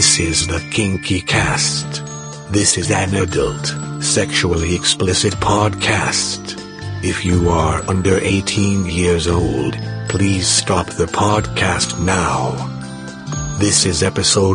This is the Kinky Cast. This is an adult, sexually explicit podcast. If you are under 18 years old, please stop the podcast now. This is episode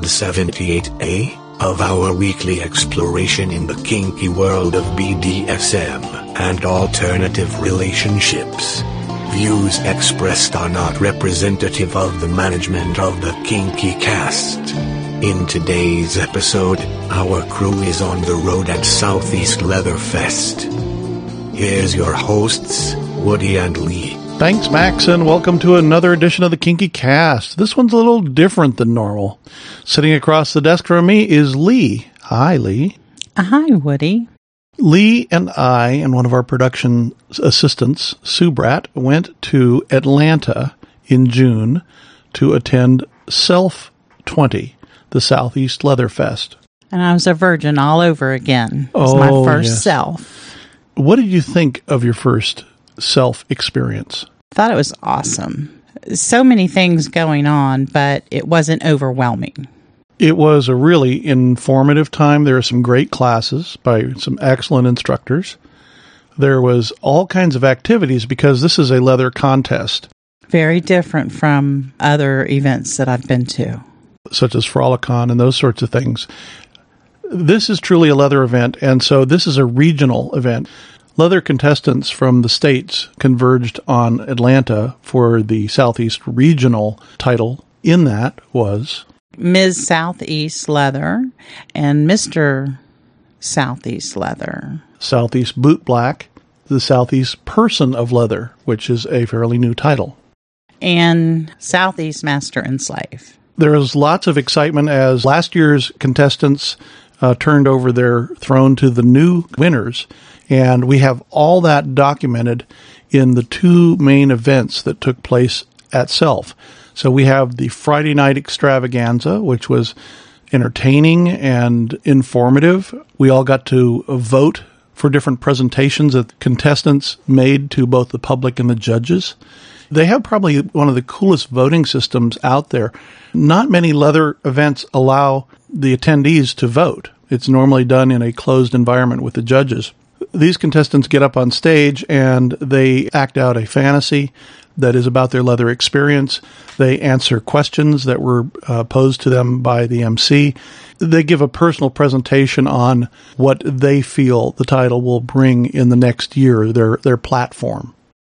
78A of our weekly exploration in the kinky world of BDSM and alternative relationships. Views expressed are not representative of the management of the Kinky Cast. In today's episode, our crew is on the road at Southeast Leatherfest. Here's your hosts, Woody and Lee. Thanks, Max, and welcome to another edition of the Kinky Cast. This one's a little different than normal. Sitting across the desk from me is Lee. Hi, Lee. Hi, Woody. Lee and I and one of our production assistants, Sue Bratt, went to Atlanta in June to attend Self 20, the Southeast Leatherfest. And I was a virgin all over again. It was my first self. What did you think of your first self experience? I thought it was awesome. So many things going on, but it wasn't overwhelming. It was a really informative time. There were some great classes by some excellent instructors. There was all kinds of activities because this is a leather contest. Very different from other events that I've been to, such as Frolicon and those sorts of things. This is truly a leather event, and so this is a regional event. Leather contestants from the states converged on Atlanta for the Southeast Regional title. In that was Ms. Southeast Leather and Mr. Southeast Leather. Southeast Boot Black, the Southeast Person of Leather, which is a fairly new title. And Southeast Master and Slave. There was lots of excitement as last year's contestants turned over their throne to the new winners. And we have all that documented in the two main events that took place at Self. So we have the Friday night extravaganza, which was entertaining and informative. We all got to vote for different presentations that contestants made to both the public and the judges. They have probably one of the coolest voting systems out there. Not many leather events allow the attendees to vote. It's normally done in a closed environment with the judges. These contestants get up on stage and they act out a fantasy that is about their leather experience. They answer questions that were posed to them by the MC. They give a personal presentation on what they feel the title will bring in the next year, their platform.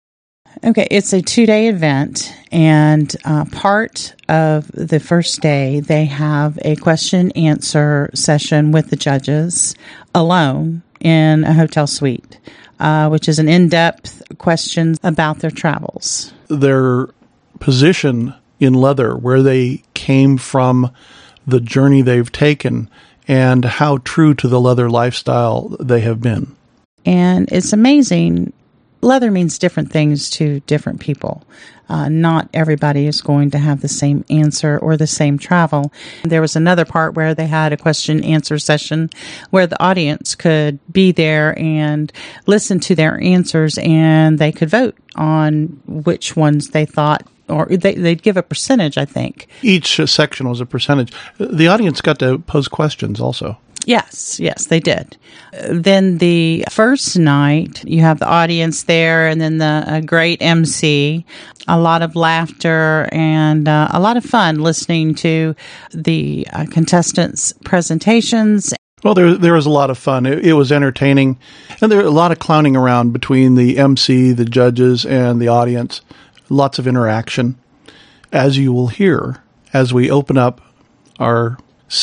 Okay, it's a 2-day event, and part of the first day, they have a question-answer session with the judges alone in a hotel suite, which is an in-depth questions about their travels. Their position in leather, where they came from, the journey they've taken, and how true to the leather lifestyle they have been. And it's amazing. Leather means different things to different people. Not everybody is going to have the same answer or the same travel. There was another part where they had a question-answer session where the audience could be there and listen to their answers, and they could vote on which ones they thought, or they'd give a percentage, I think. Each section was a percentage. The audience got to pose questions also. Yes, they did. Then the first night, you have the audience there, and then a great MC, a lot of laughter, and a lot of fun listening to the contestants' presentations. Well, there was a lot of fun. It was entertaining, and there was a lot of clowning around between the MC, the judges, and the audience. Lots of interaction, as you will hear as we open up our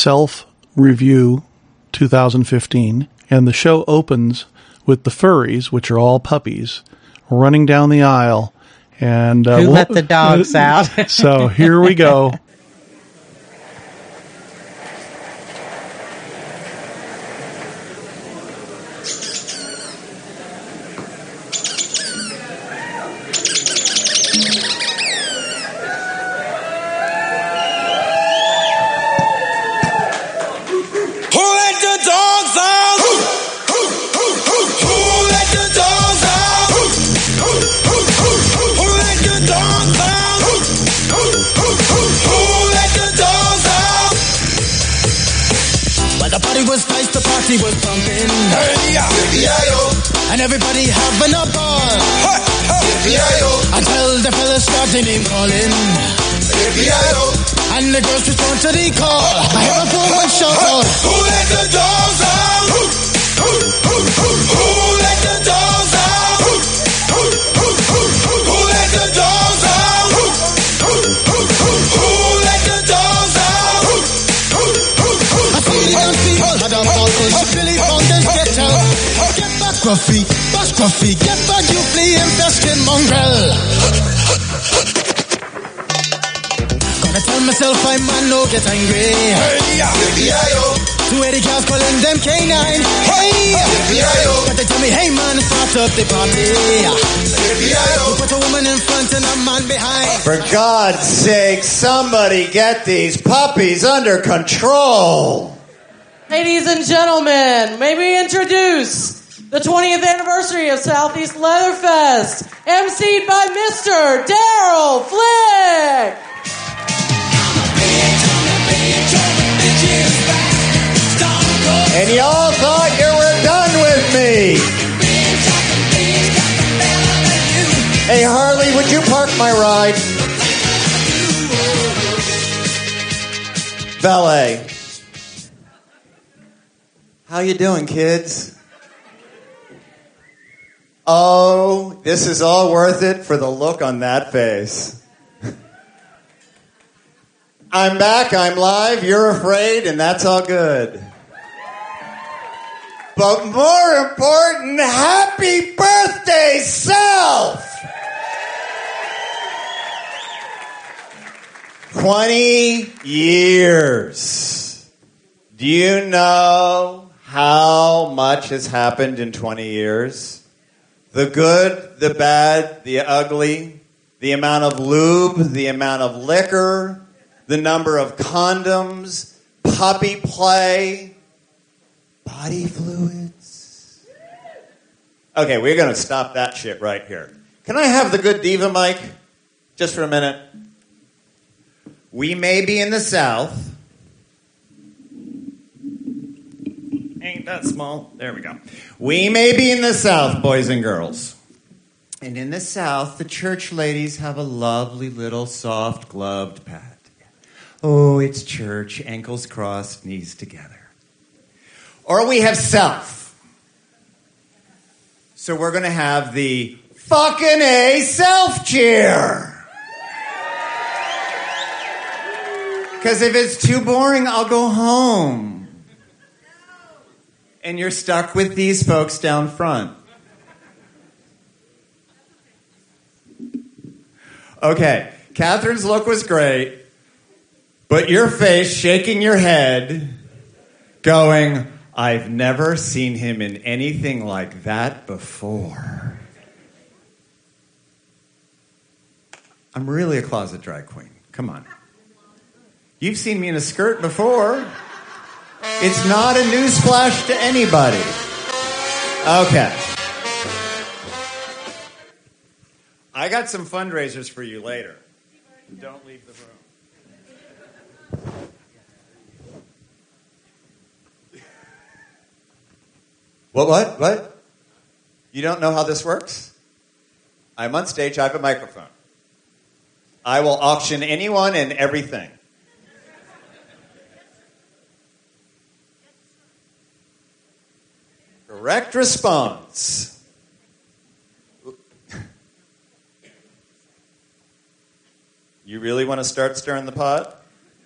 self-review 2015, and the show opens with the furries, which are all puppies, running down the aisle. And who let the dogs out? So here we go. jumping. And everybody having a ball. Until the fellas start their name calling. And the girls respond to the call. I have a woman shout out. Who let the dogs out? Who let the dogs out? Who let the dogs out? Who let the dogs out? I see them people had a ball. Billy Fountain get out. Get back, Gruffy. Bash, Gruffy. Get back, you flea infested mongrel. I tell myself I man no get angry. Two Eddie cows calling them canine. Hey, but they tell me, hey man, start up the party. You put a woman in front and a man behind. For God's sake, somebody get these puppies under control. Ladies and gentlemen, may we introduce the 20th anniversary of Southeast Leatherfest, emceed by Mr. Daryl Flick. And y'all thought you were done with me. Hey, Harley, would you park my ride? Valet. How you doing, kids? Oh, this is all worth it for the look on that face. I'm back, I'm live, you're afraid, and that's all good. But more important, happy birthday, self! 20 years. Do you know how much has happened in 20 years? The good, the bad, the ugly, the amount of lube, the amount of liquor, the number of condoms, puppy play, body fluids. Okay, we're going to stop that shit right here. Can I have the good diva mic just for a minute? We may be in the South. Ain't that small? There we go. We may be in the South, boys and girls. And in the South, the church ladies have a lovely little soft gloved pad. Oh, it's church, ankles crossed, knees together. Or we have self. So we're going to have the fucking A self cheer. Because if it's too boring, I'll go home. And you're stuck with these folks down front. Okay, Catherine's look was great, but your face shaking your head, going, I've never seen him in anything like that before. I'm really a closet drag queen. Come on. You've seen me in a skirt before. It's not a newsflash to anybody. Okay. I got some fundraisers for you later. Don't leave the room. What? You don't know how this works? I'm on stage, I have a microphone. I will auction anyone and everything. Correct response. You really want to start stirring the pot?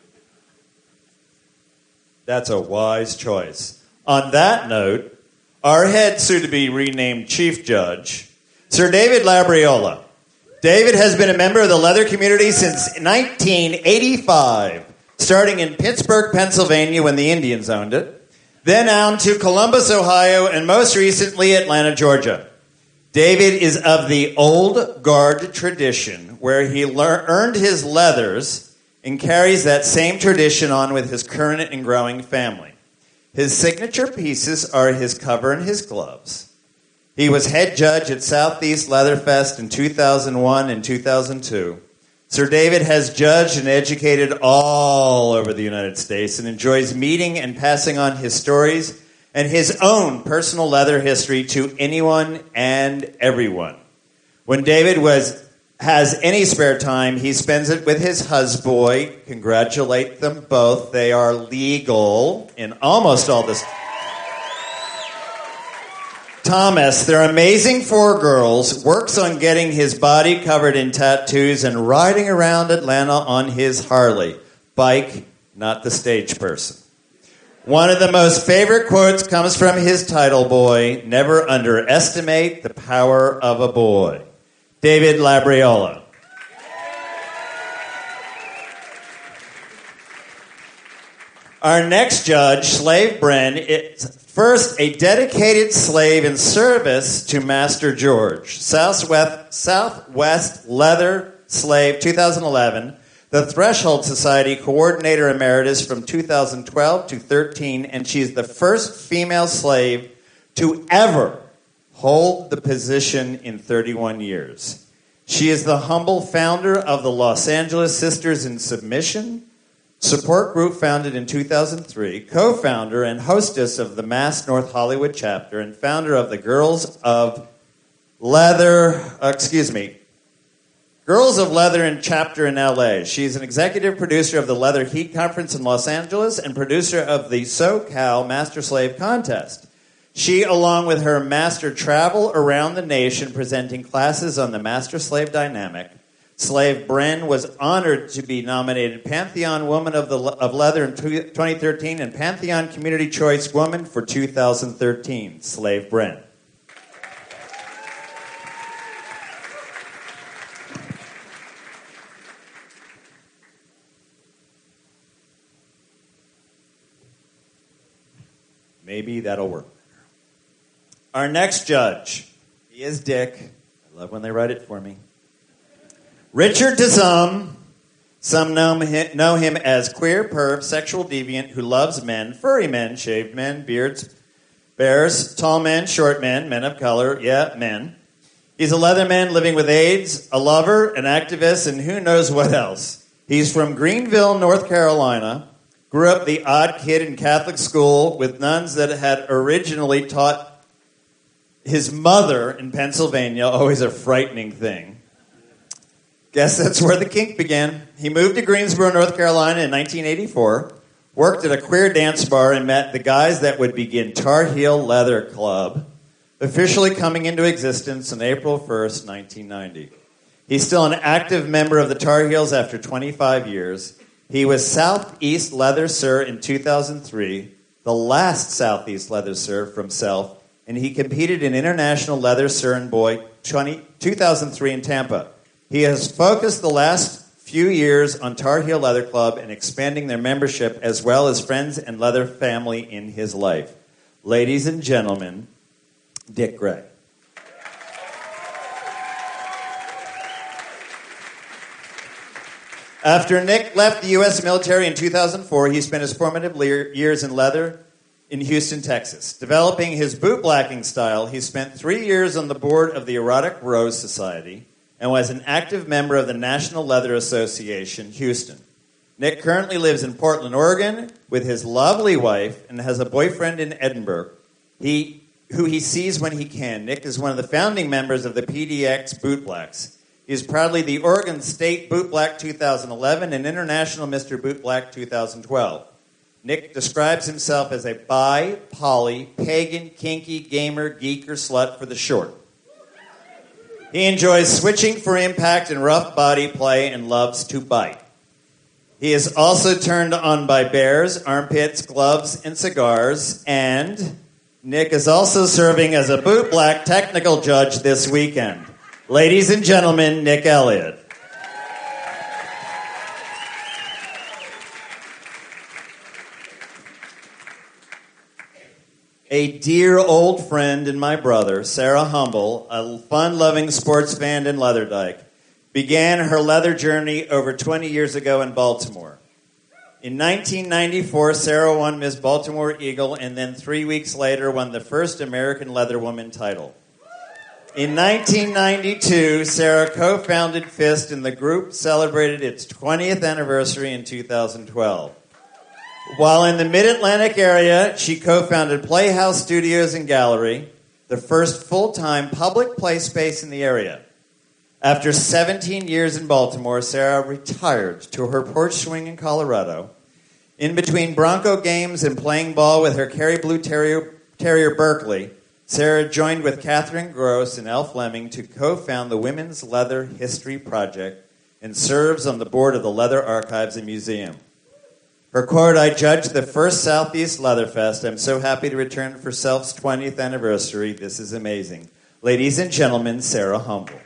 That's a wise choice. On that note, our head soon-to-be renamed Chief Judge, Sir David Labriola. David has been a member of the leather community since 1985, starting in Pittsburgh, Pennsylvania when the Indians owned it, then on to Columbus, Ohio, and most recently Atlanta, Georgia. David is of the old guard tradition where he earned his leathers and carries that same tradition on with his current and growing family. His signature pieces are his cover and his gloves. He was head judge at Southeast Leatherfest in 2001 and 2002. Sir David has judged and educated all over the United States and enjoys meeting and passing on his stories and his own personal leather history to anyone and everyone. When David has any spare time, he spends it with his husband. Congratulate them both. They are legal in almost all this. Thomas, their amazing 4 girls, works on getting his body covered in tattoos and riding around Atlanta on his Harley. Bike, not the stage person. One of the most favorite quotes comes from his title boy, "Never underestimate the power of a boy." David Labriola. Our next judge, Slave Bren, is first a dedicated slave in service to Master George. Southwest Leather Slave, 2011. The Threshold Society Coordinator Emeritus from 2012 to 13, and she's the first female slave to ever hold the position in 31 years. She is the humble founder of the Los Angeles Sisters in Submission support group founded in 2003, co-founder and hostess of the Mass North Hollywood chapter, and founder of the Girls of Leather in chapter in LA. She's an executive producer of the Leather Heat Conference in Los Angeles and producer of the SoCal Master Slave Contest. She, along with her master, travel around the nation presenting classes on the master slave dynamic. Slave Bren was honored to be nominated Pantheon Woman of Leather in 2013 and Pantheon Community Choice Woman for 2013. Slave Bren. Maybe that'll work. Our next judge, he is Dick. I love when they write it for me. Richard Tizum. Some know him as queer, perv, sexual deviant who loves men, furry men, shaved men, beards, bears, tall men, short men, men of color, men. He's a leatherman living with AIDS, a lover, an activist, and who knows what else. He's from Greenville, North Carolina. Grew up the odd kid in Catholic school with nuns that had originally taught his mother in Pennsylvania, always a frightening thing. Guess that's where the kink began. He moved to Greensboro, North Carolina in 1984, worked at a queer dance bar, and met the guys that would begin Tar Heel Leather Club, officially coming into existence on April 1st, 1990. He's still an active member of the Tar Heels after 25 years. He was Southeast Leather Sir in 2003, the last Southeast Leather Sir from Self, and he competed in International Leather Sir and Boy 2003 in Tampa. He has focused the last few years on Tar Heel Leather Club and expanding their membership as well as friends and leather family in his life. Ladies and gentlemen, Dick Gray. After Nick left the U.S. military in 2004, he spent his formative years in leather in Houston, Texas. Developing his bootblacking style, he spent 3 years on the board of the Erotic Rose Society and was an active member of the National Leather Association, Houston. Nick currently lives in Portland, Oregon, with his lovely wife and has a boyfriend in Edinburgh, who he sees when he can. Nick is one of the founding members of the PDX Bootblacks. He is proudly the Oregon State Bootblack 2011 and International Mr. Bootblack 2012. Nick describes himself as a bi, poly, pagan, kinky, gamer, geek, or slut for the short. He enjoys switching for impact and rough body play and loves to bite. He is also turned on by bears, armpits, gloves, and cigars, and Nick is also serving as a bootblack technical judge this weekend. Ladies and gentlemen, Nick Elliott. A dear old friend and my brother, Sarah Humble, a fun-loving sports fan in Leatherdyke, began her leather journey over 20 years ago in Baltimore. In 1994, Sarah won Miss Baltimore Eagle and then 3 weeks later won the first American Leather Woman title. In 1992, Sarah co-founded Fist, and the group celebrated its 20th anniversary in 2012. While in the Mid-Atlantic area, she co-founded Playhouse Studios and Gallery, the first full-time public play space in the area. After 17 years in Baltimore, Sarah retired to her porch swing in Colorado. In between Bronco games and playing ball with her Kerry Blue Terrier Berkeley, Sarah joined with Catherine Gross and Elle Fleming to co-found the Women's Leather History Project and serves on the board of the Leather Archives and Museum. Her quote, "I judged the first Southeast Leatherfest. I'm so happy to return for Self's 20th anniversary. This is amazing." Ladies and gentlemen, Sarah Humble.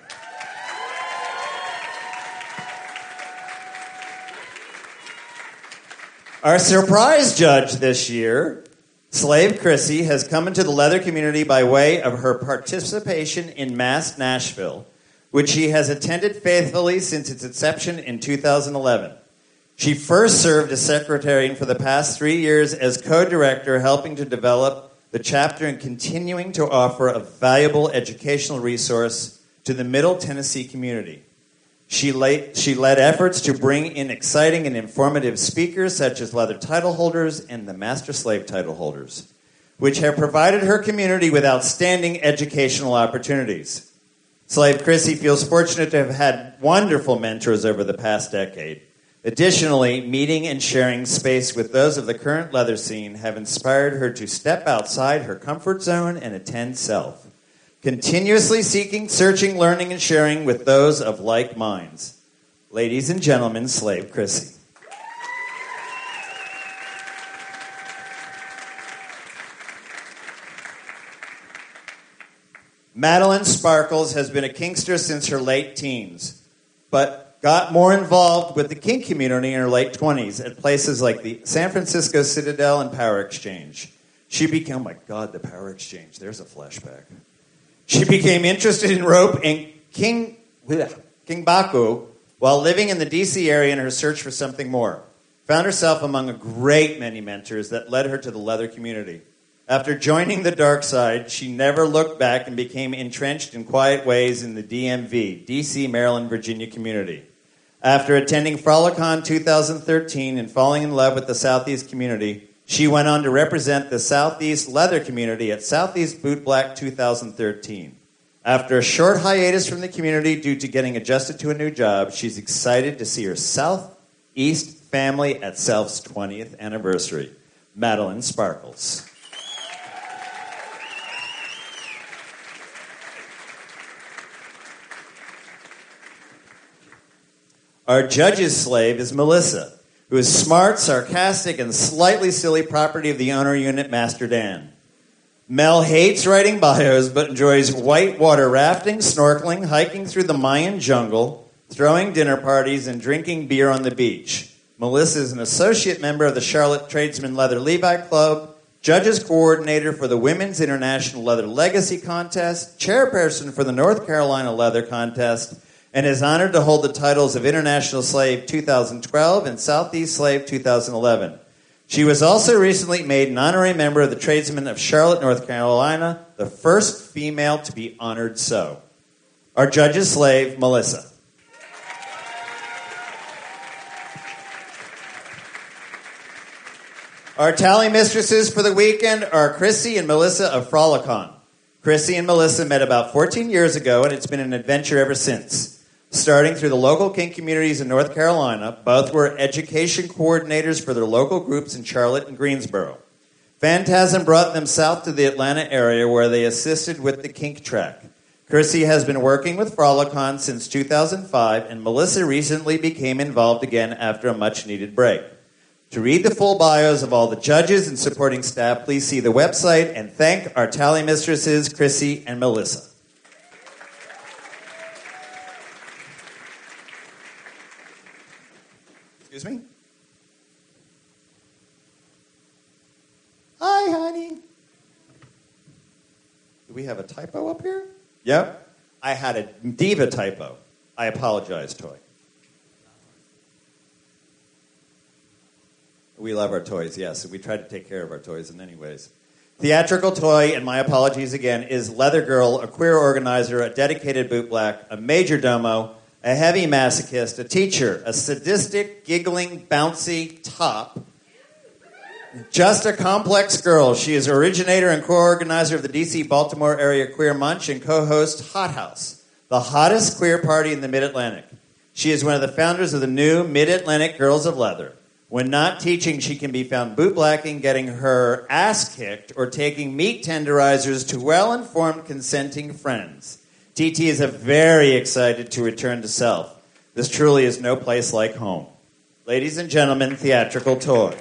Our surprise judge this year, Slave Chrissy, has come into the leather community by way of her participation in Mass Nashville, which she has attended faithfully since its inception in 2011. She first served as secretary and for the past 3 years as co-director, helping to develop the chapter and continuing to offer a valuable educational resource to the Middle Tennessee community. She led efforts to bring in exciting and informative speakers such as leather title holders and the master slave title holders, which have provided her community with outstanding educational opportunities. Slave Chrissy feels fortunate to have had wonderful mentors over the past decade. Additionally, meeting and sharing space with those of the current leather scene have inspired her to step outside her comfort zone and attend Self, continuously seeking, searching, learning, and sharing with those of like minds. Ladies and gentlemen, Slave Chrissy. Madeline Sparkles has been a kinkster since her late teens, but got more involved with the kink community in her late 20s at places like the San Francisco Citadel and Power Exchange. She became, oh my God, the Power Exchange. There's a flashback. She became interested in rope and kingbaku while living in the D.C. area in her search for something more. Found herself among a great many mentors that led her to the leather community. After joining the dark side, she never looked back and became entrenched in quiet ways in the DMV, D.C., Maryland, Virginia community. After attending Frolicon 2013 and falling in love with the Southeast community, she went on to represent the Southeast leather community at Southeast Boot Black 2013. After a short hiatus from the community due to getting adjusted to a new job, she's excited to see her Southeast family at Self's 20th anniversary. Madeline Sparkles. Our judge's slave is Melissa, who is smart, sarcastic, and slightly silly property of the owner unit, Master Dan. Mel hates writing bios, but enjoys whitewater rafting, snorkeling, hiking through the Mayan jungle, throwing dinner parties, and drinking beer on the beach. Melissa is an associate member of the Charlotte Tradesman Leather Levi Club, judges coordinator for the Women's International Leather Legacy Contest, chairperson for the North Carolina Leather Contest, and is honored to hold the titles of International Slave 2012 and Southeast Slave 2011. She was also recently made an honorary member of the Tradesmen of Charlotte, North Carolina, the first female to be honored so. Our judge's slave, Melissa. Our tally mistresses for the weekend are Chrissy and Melissa of Frolicon. Chrissy and Melissa met about 14 years ago, and it's been an adventure ever since. Starting through the local kink communities in North Carolina, both were education coordinators for their local groups in Charlotte and Greensboro. Phantasm brought them south to the Atlanta area where they assisted with the kink track. Chrissy has been working with Frolicon since 2005, and Melissa recently became involved again after a much-needed break. To read the full bios of all the judges and supporting staff, please see the website and thank our tally mistresses, Chrissy and Melissa. Excuse me? Hi, honey. Do we have a typo up here? Yep. I had a diva typo. I apologize, Toy. We love our toys, yes. We try to take care of our toys in many ways. Theatrical Toy, and my apologies again, is Leather Girl, a queer organizer, a dedicated bootblack, a major domo, a heavy masochist, a teacher, a sadistic, giggling, bouncy top, Just a complex girl. She is originator and co-organizer of the D.C. Baltimore area Queer Munch and co-host Hot House, the hottest queer party in the Mid-Atlantic. She is one of the founders of the new Mid-Atlantic Girls of Leather. When not teaching, she can be found bootblacking, getting her ass kicked, or taking meat tenderizers to well-informed, consenting friends. TT is very excited to return to self. This truly is no place like home. Ladies and gentlemen, Theatrical Toy.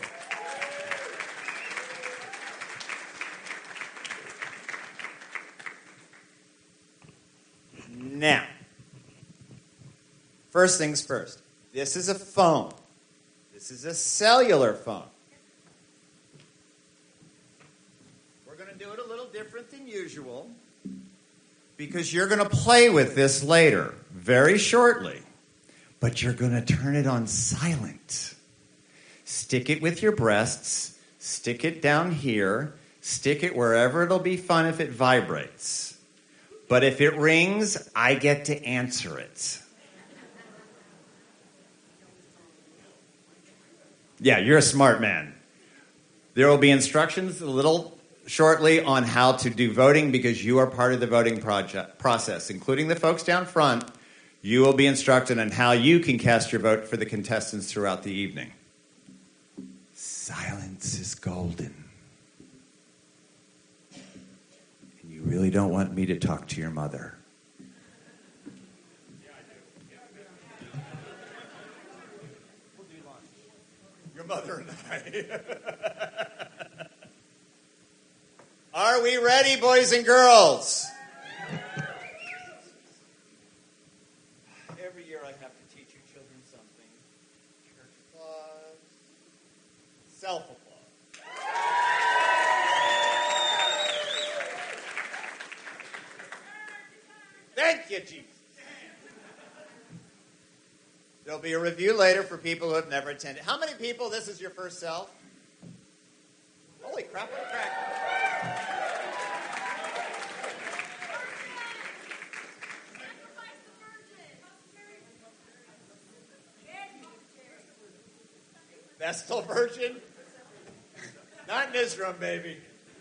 Now, first things first. This is a phone. This is a cellular phone. We're going to do it a little different than usual because you're going to play with this later, very shortly. But you're going to turn it on silent. Stick it with your breasts. Stick it down here. Stick it wherever it'll be fun if it vibrates. But if it rings, I get to answer it. Yeah, you're a smart man. There will be instructions a little shortly on how to do voting because you are part of the voting process, including the folks down front. You will be instructed on how you can cast your vote for the contestants throughout the evening. Silence is golden. And you really don't want me to talk to your mother. Your mother and I. Are we ready, boys and girls? Every year I have to teach you children something. Church applause. Self-applause. Thank you, Jesus. There'll be a review later for people who have never attended. How many people, this is your first self? Holy crap, what a crack. Vestal Virgin? Not in this room, baby.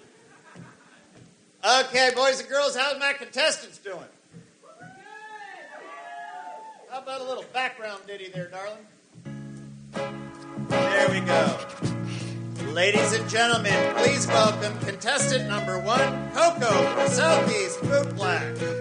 Okay, boys and girls, how's my contestants doing? How about a little background ditty there, darling? There we go. Ladies and gentlemen, please welcome contestant number 1, Coco from Southeast Bootblack.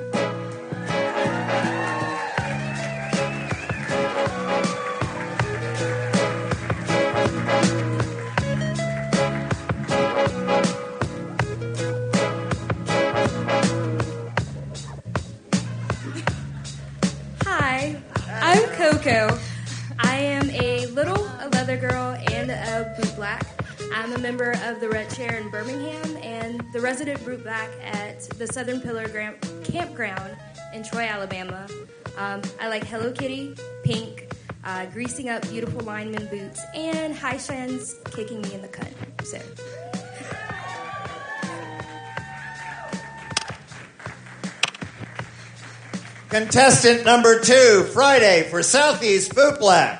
Coco. I am a leather girl and a bootblack. I'm a member of the Red Chair in Birmingham and the resident bootblack at the Southern Pillar Campground in Troy, Alabama. I like Hello Kitty, pink, greasing up beautiful lineman boots, and high shines kicking me in the cunt. So. Contestant number 2, Friday for Southeast Bootblack.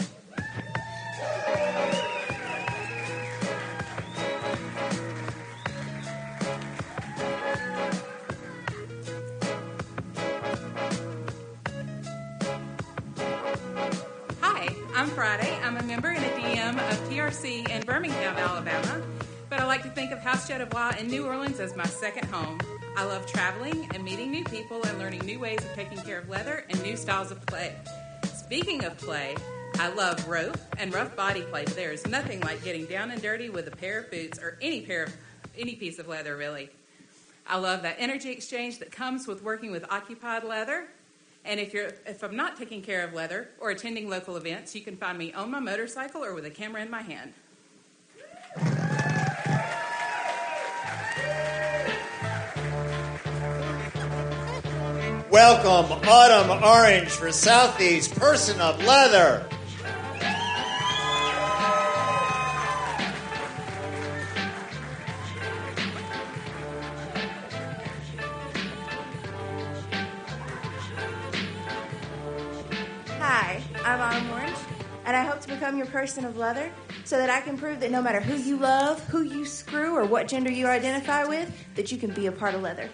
Hi, I'm Friday. I'm a member and a DM of TRC in Birmingham, Alabama, but I like to think of House Chateaubois in New Orleans as my second home. I love traveling and meeting new people and learning new ways of taking care of leather and new styles of play. Speaking of play, I love rope and rough body play, but there is nothing like getting down and dirty with a pair of boots or any piece of leather, really. I love that energy exchange that comes with working with occupied leather. And if I'm not taking care of leather or attending local events, you can find me on my motorcycle or with a camera in my hand. Welcome, Autumn Orange for Southeast Person of Leather. Hi, I'm Autumn Orange, and I hope to become your person of leather so that I can prove that no matter who you love, who you screw, or what gender you identify with, that you can be a part of leather.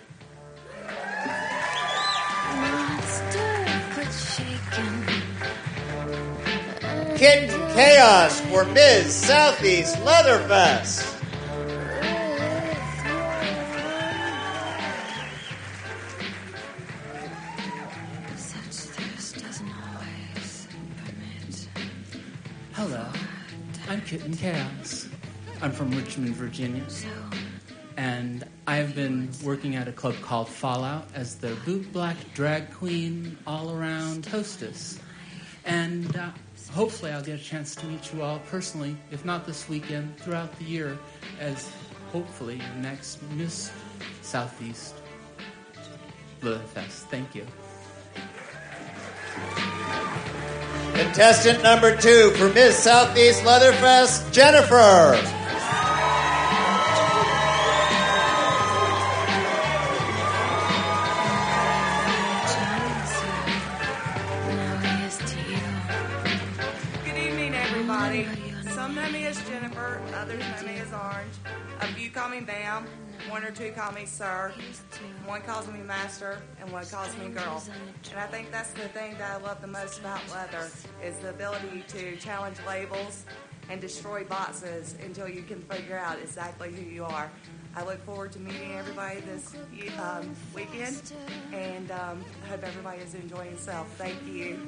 Kitten Chaos for Ms. Southeast Leatherfest. Hello, I'm Kitten Chaos. I'm from Richmond, Virginia. And I've been working at a club called Fallout as the boot black drag queen all-around hostess. And hopefully I'll get a chance to meet you all personally, if not this weekend, throughout the year, as hopefully your next Miss Southeast Leatherfest. Thank you. Contestant number 2 for Miss Southeast Leatherfest, Jennifer. Some know me as Jennifer, others know me as Orange. A few call me Bam, one or two call me Sir, one calls me Master, and one calls me Girl. And I think that's the thing that I love the most about leather, is the ability to challenge labels and destroy boxes until you can figure out exactly who you are. I look forward to meeting everybody this weekend, and I hope everybody is enjoying themselves. Thank you.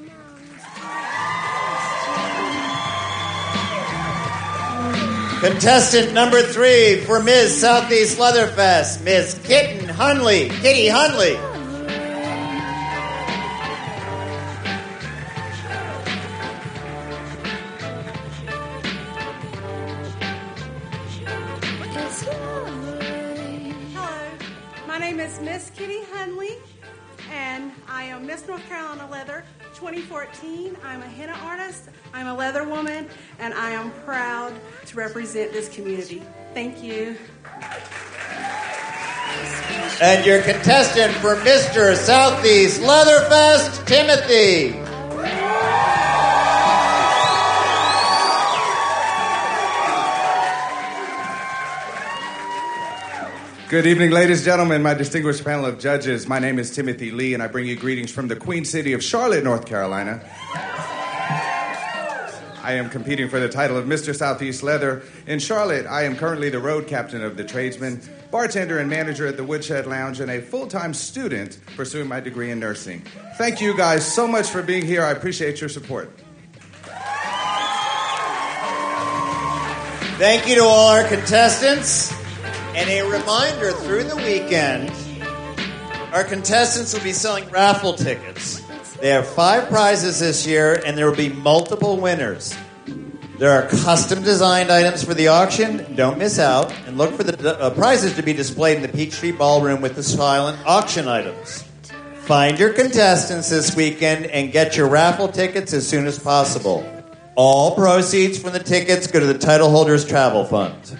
Contestant number 3 for Ms. Southeast Leatherfest, Ms. Kitty Hunley. Hello, my name is Miss Kitty Hunley, and I am Miss North Carolina Leather 2014. I'm a henna artist, I'm a leather woman, and I am proud to represent this community. Thank you. And your contestant for Mr. Southeast Leatherfest, Timothy. Good evening, ladies and gentlemen, my distinguished panel of judges. My name is Timothy Lee, and I bring you greetings from the Queen City of Charlotte, North Carolina. I am competing for the title of Mr. Southeast Leather. In Charlotte, I am currently the road captain of the tradesmen, bartender and manager at the Woodshed Lounge, and a full-time student pursuing my degree in nursing. Thank you guys so much for being here. I appreciate your support. Thank you to all our contestants. And a reminder, through the weekend, our contestants will be selling raffle tickets. They have 5 prizes this year, and there will be multiple winners. There are custom-designed items for the auction. Don't miss out. And look for the prizes to be displayed in the Peachtree Ballroom with the silent auction items. Find your contestants this weekend and get your raffle tickets as soon as possible. All proceeds from the tickets go to the title holder's travel fund.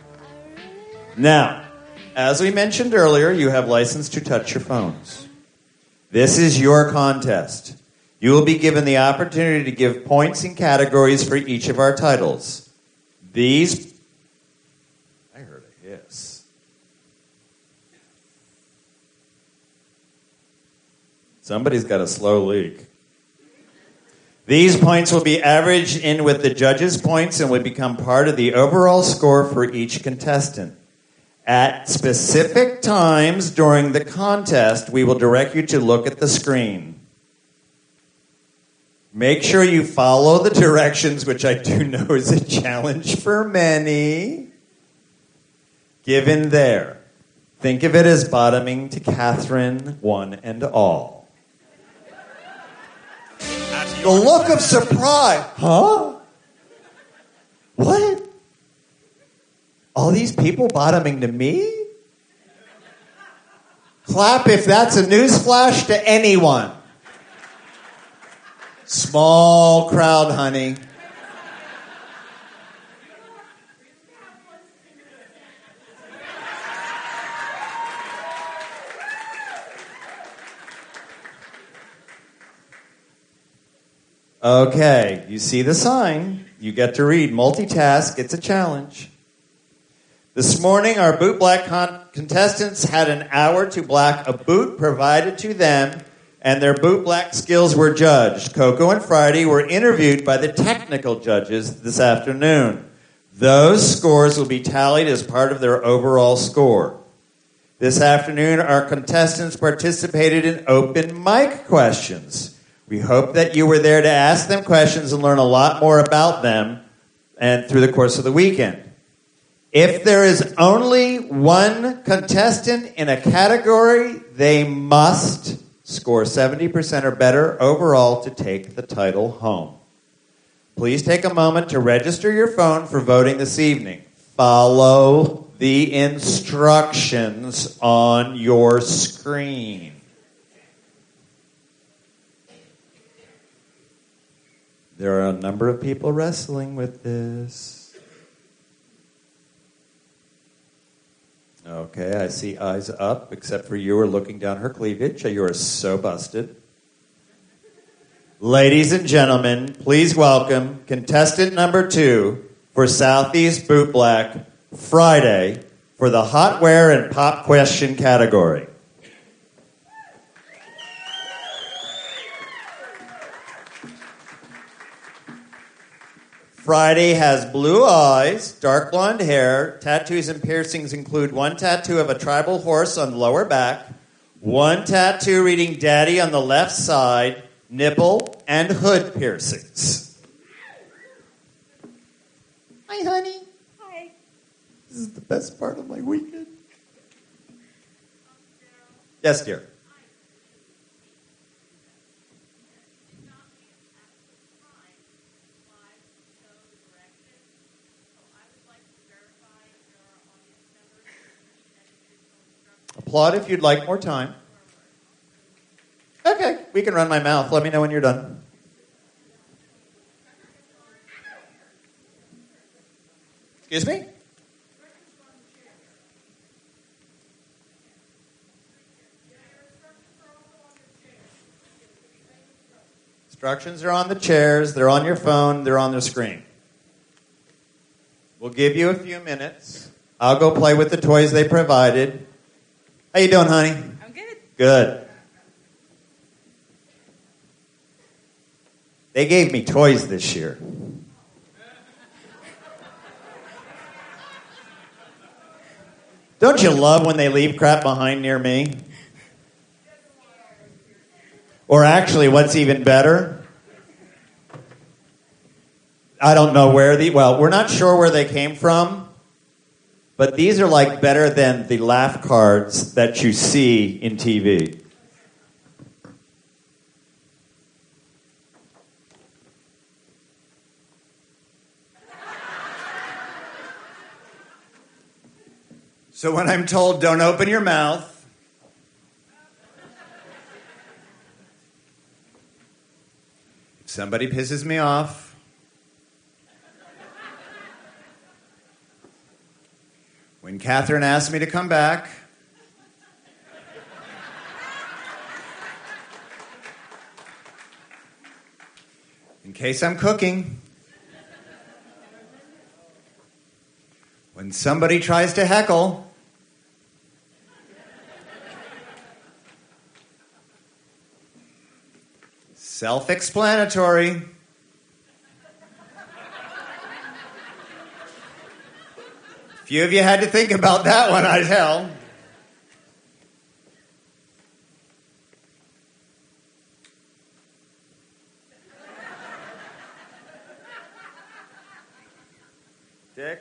Now, as we mentioned earlier, you have license to touch your phones. This is your contest. You will be given the opportunity to give points and categories for each of our titles. I heard a hiss. Somebody's got a slow leak. These points will be averaged in with the judges' points and will become part of the overall score for each contestant. At specific times during the contest, we will direct you to look at the screen. Make sure you follow the directions, which I do know is a challenge for many. Given there, think of it as bottoming to Catherine, one and all. The look of surprise. Huh? What? All these people bottoming to me? Clap if that's a newsflash to anyone. Small crowd, honey. Okay, you see the sign. You get to read. Multitask. It's a challenge. This morning, our boot black contestants had an hour to black a boot provided to them, and their boot black skills were judged. Coco and Friday were interviewed by the technical judges this afternoon. Those scores will be tallied as part of their overall score. This afternoon, our contestants participated in open mic questions. We hope that you were there to ask them questions and learn a lot more about them and through the course of the weekend. If there is only one contestant in a category, they must score 70% or better overall to take the title home. Please take a moment to register your phone for voting this evening. Follow the instructions on your screen. There are a number of people wrestling with this. Okay, I see eyes up, except for you are looking down her cleavage. You are so busted. Ladies and gentlemen, please welcome contestant number 2 for Southeast Boot Black, Friday, for the hot wear and pop question category. Friday has blue eyes, dark blonde hair. Tattoos and piercings include one tattoo of a tribal horse on the lower back, one tattoo reading Daddy on the left side, nipple, and hood piercings. Hi, honey. Hi. This is the best part of my weekend. Yes, dear. Applaud if you'd like more time. Okay, we can run my mouth. Let me know when you're done. Excuse me? Instructions are on the chairs. They're on your phone. They're on the screen. We'll give you a few minutes. I'll go play with the toys they provided. How you doing, honey? I'm good. Good. They gave me toys this year. Don't you love when they leave crap behind near me? Or actually, what's even better? I don't know where we're not sure where they came from. But these are like better than the laugh cards that you see in TV. So when I'm told, don't open your mouth, if somebody pisses me off, when Catherine asked me to come back, in case I'm cooking, when somebody tries to heckle, self-explanatory. Few of you had to think about that one, I tell. Dick?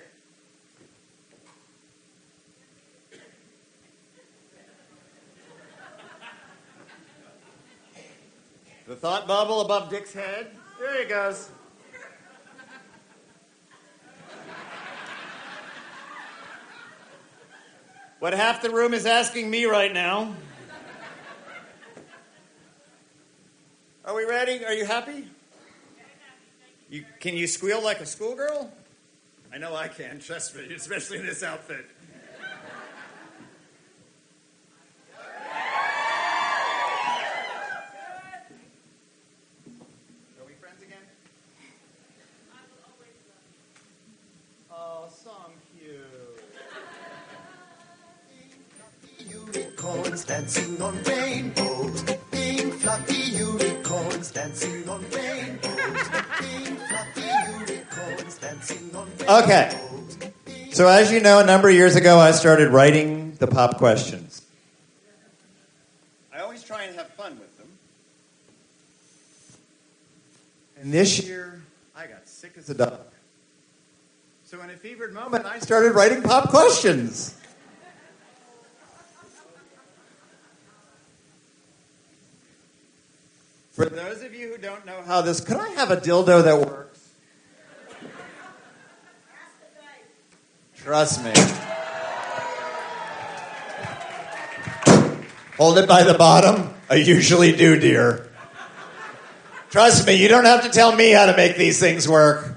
The thought bubble above Dick's head. There he goes. What half the room is asking me right now. Are we ready? Are you happy? Can you squeal like a schoolgirl? I know I can, trust me, especially in this outfit. Are we friends again? unicorns dancing on rainbows. Pink fluffy unicorns dancing on rainbows. Pink fluffy unicorns dancing on rainbows. Okay. So as you know, a number of years ago, I started writing the pop questions. I always try and have fun with them. And this year, I got sick as a dog. So in a fevered moment, I started writing pop questions. For those of you who don't know how this, could I have a dildo that works? Trust me. Hold it by the bottom. I usually do, dear. Trust me, you don't have to tell me how to make these things work.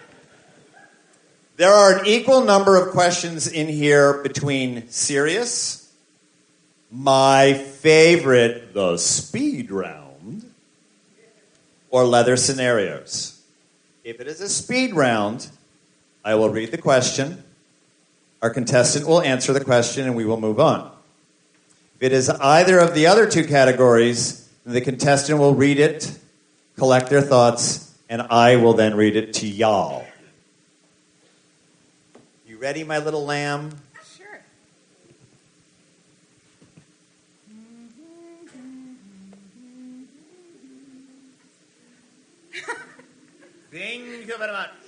There are an equal number of questions in here between serious, my favorite, the speed round, or leather scenarios. If it is a speed round, I will read the question. Our contestant will answer the question, and we will move on. If it is either of the other two categories, the contestant will read it, collect their thoughts, and I will then read it to y'all. You ready, my little lamb? Sure. Thank you very much.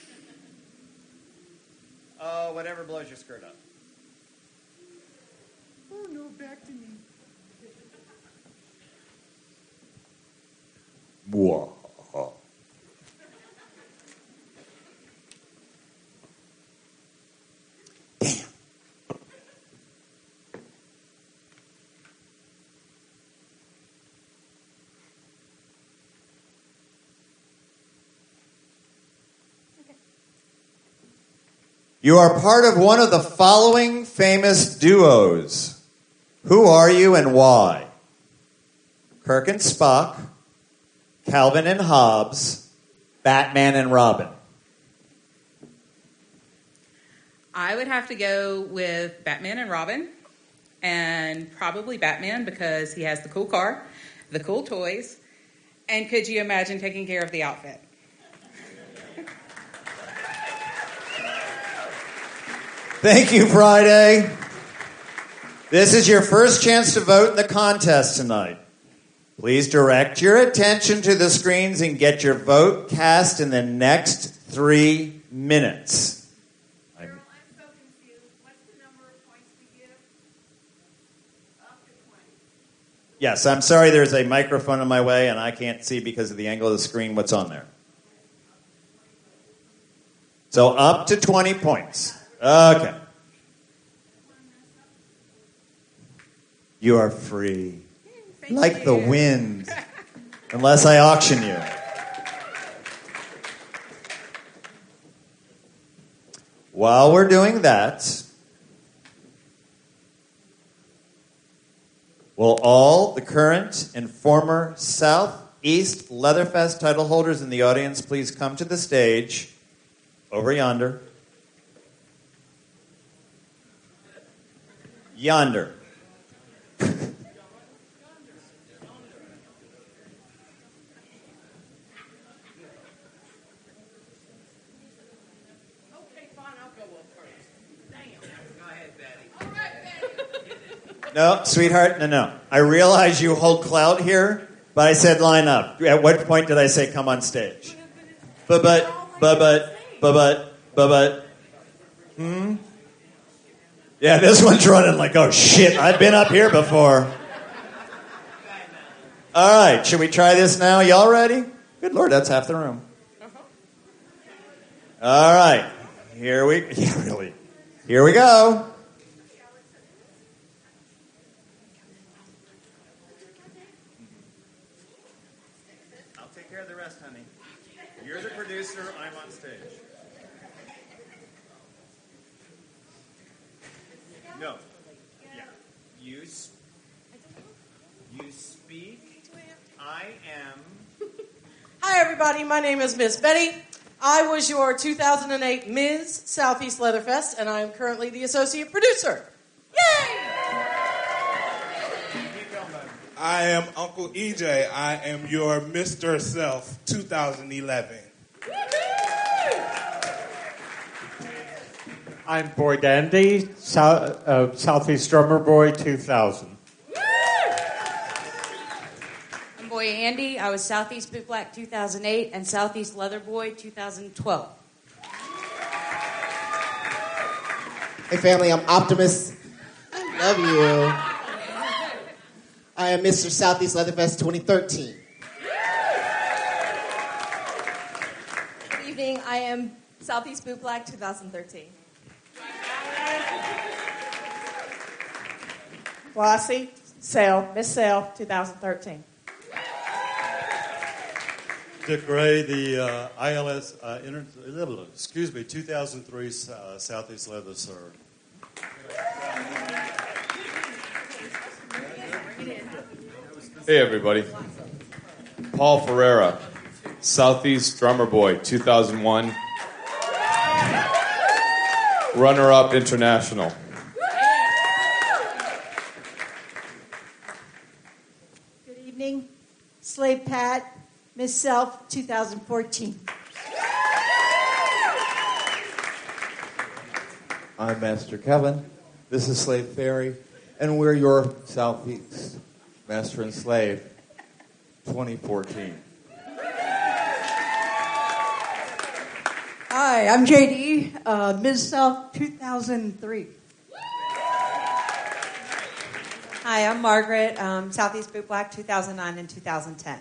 Oh, whatever blows your skirt up. Oh, no, back to me. Whoa. Damn. You are part of one of the following famous duos. Who are you and why? Kirk and Spock, Calvin and Hobbes, Batman and Robin. I would have to go with Batman and Robin, and probably Batman because he has the cool car, the cool toys, and could you imagine taking care of the outfit? Thank you, Friday. This is your first chance to vote in the contest tonight. Please direct your attention to the screens and get your vote cast in the next 3 minutes. I'm so confused. What's the number of points we give? Up to 20. Yes, I'm sorry there's a microphone in my way and I can't see because of the angle of the screen what's on there. So up to 20 points. Okay. You are free. Like the wind. Unless I auction you. While we're doing that, will all the current and former Southeast Leatherfest title holders in the audience please come to the stage over yonder? Yonder. No, sweetheart, no. I realize you hold clout here, but I said line up. At what point did I say come on stage? But. Yeah, this one's running like, oh shit, I've been up here before. All right, should we try this now? Y'all ready? Good Lord, that's half the room. All right, here we go. I'll take care of the rest, honey. You're the producer, I'm on stage. No. Yeah. You speak. I am. Hi, everybody. My name is Miss Betty. I was your 2008 Ms. Southeast Leatherfest, and I am currently the associate producer. Yay! I am Uncle EJ. I am your Mr. Self 2011. I'm Boy Dandy, Southeast Drummer Boy 2000. I'm Boy Andy. I was Southeast Boot Black 2008 and Southeast Leather Boy 2012. Hey family, I'm Optimus. I love you. I am Mr. Southeast Leatherfest 2013. Good evening, I am Southeast Boot Black 2013. Flossie, Miss Sale, 2013. Dick Gray, the ILS, 2003 Southeast Leather Sir. Hey everybody, Paul Ferreira, Southeast Drummer Boy 2001, runner-up international. Good evening, Slave Pat, Miss Self 2014. I'm Master Kevin. This is Slave Fairy, and we're your Southeast Master and Slave 2014. Hi, I'm JD, Ms. South 2003. Hi, I'm Margaret, Southeast Boot Black 2009 and 2010.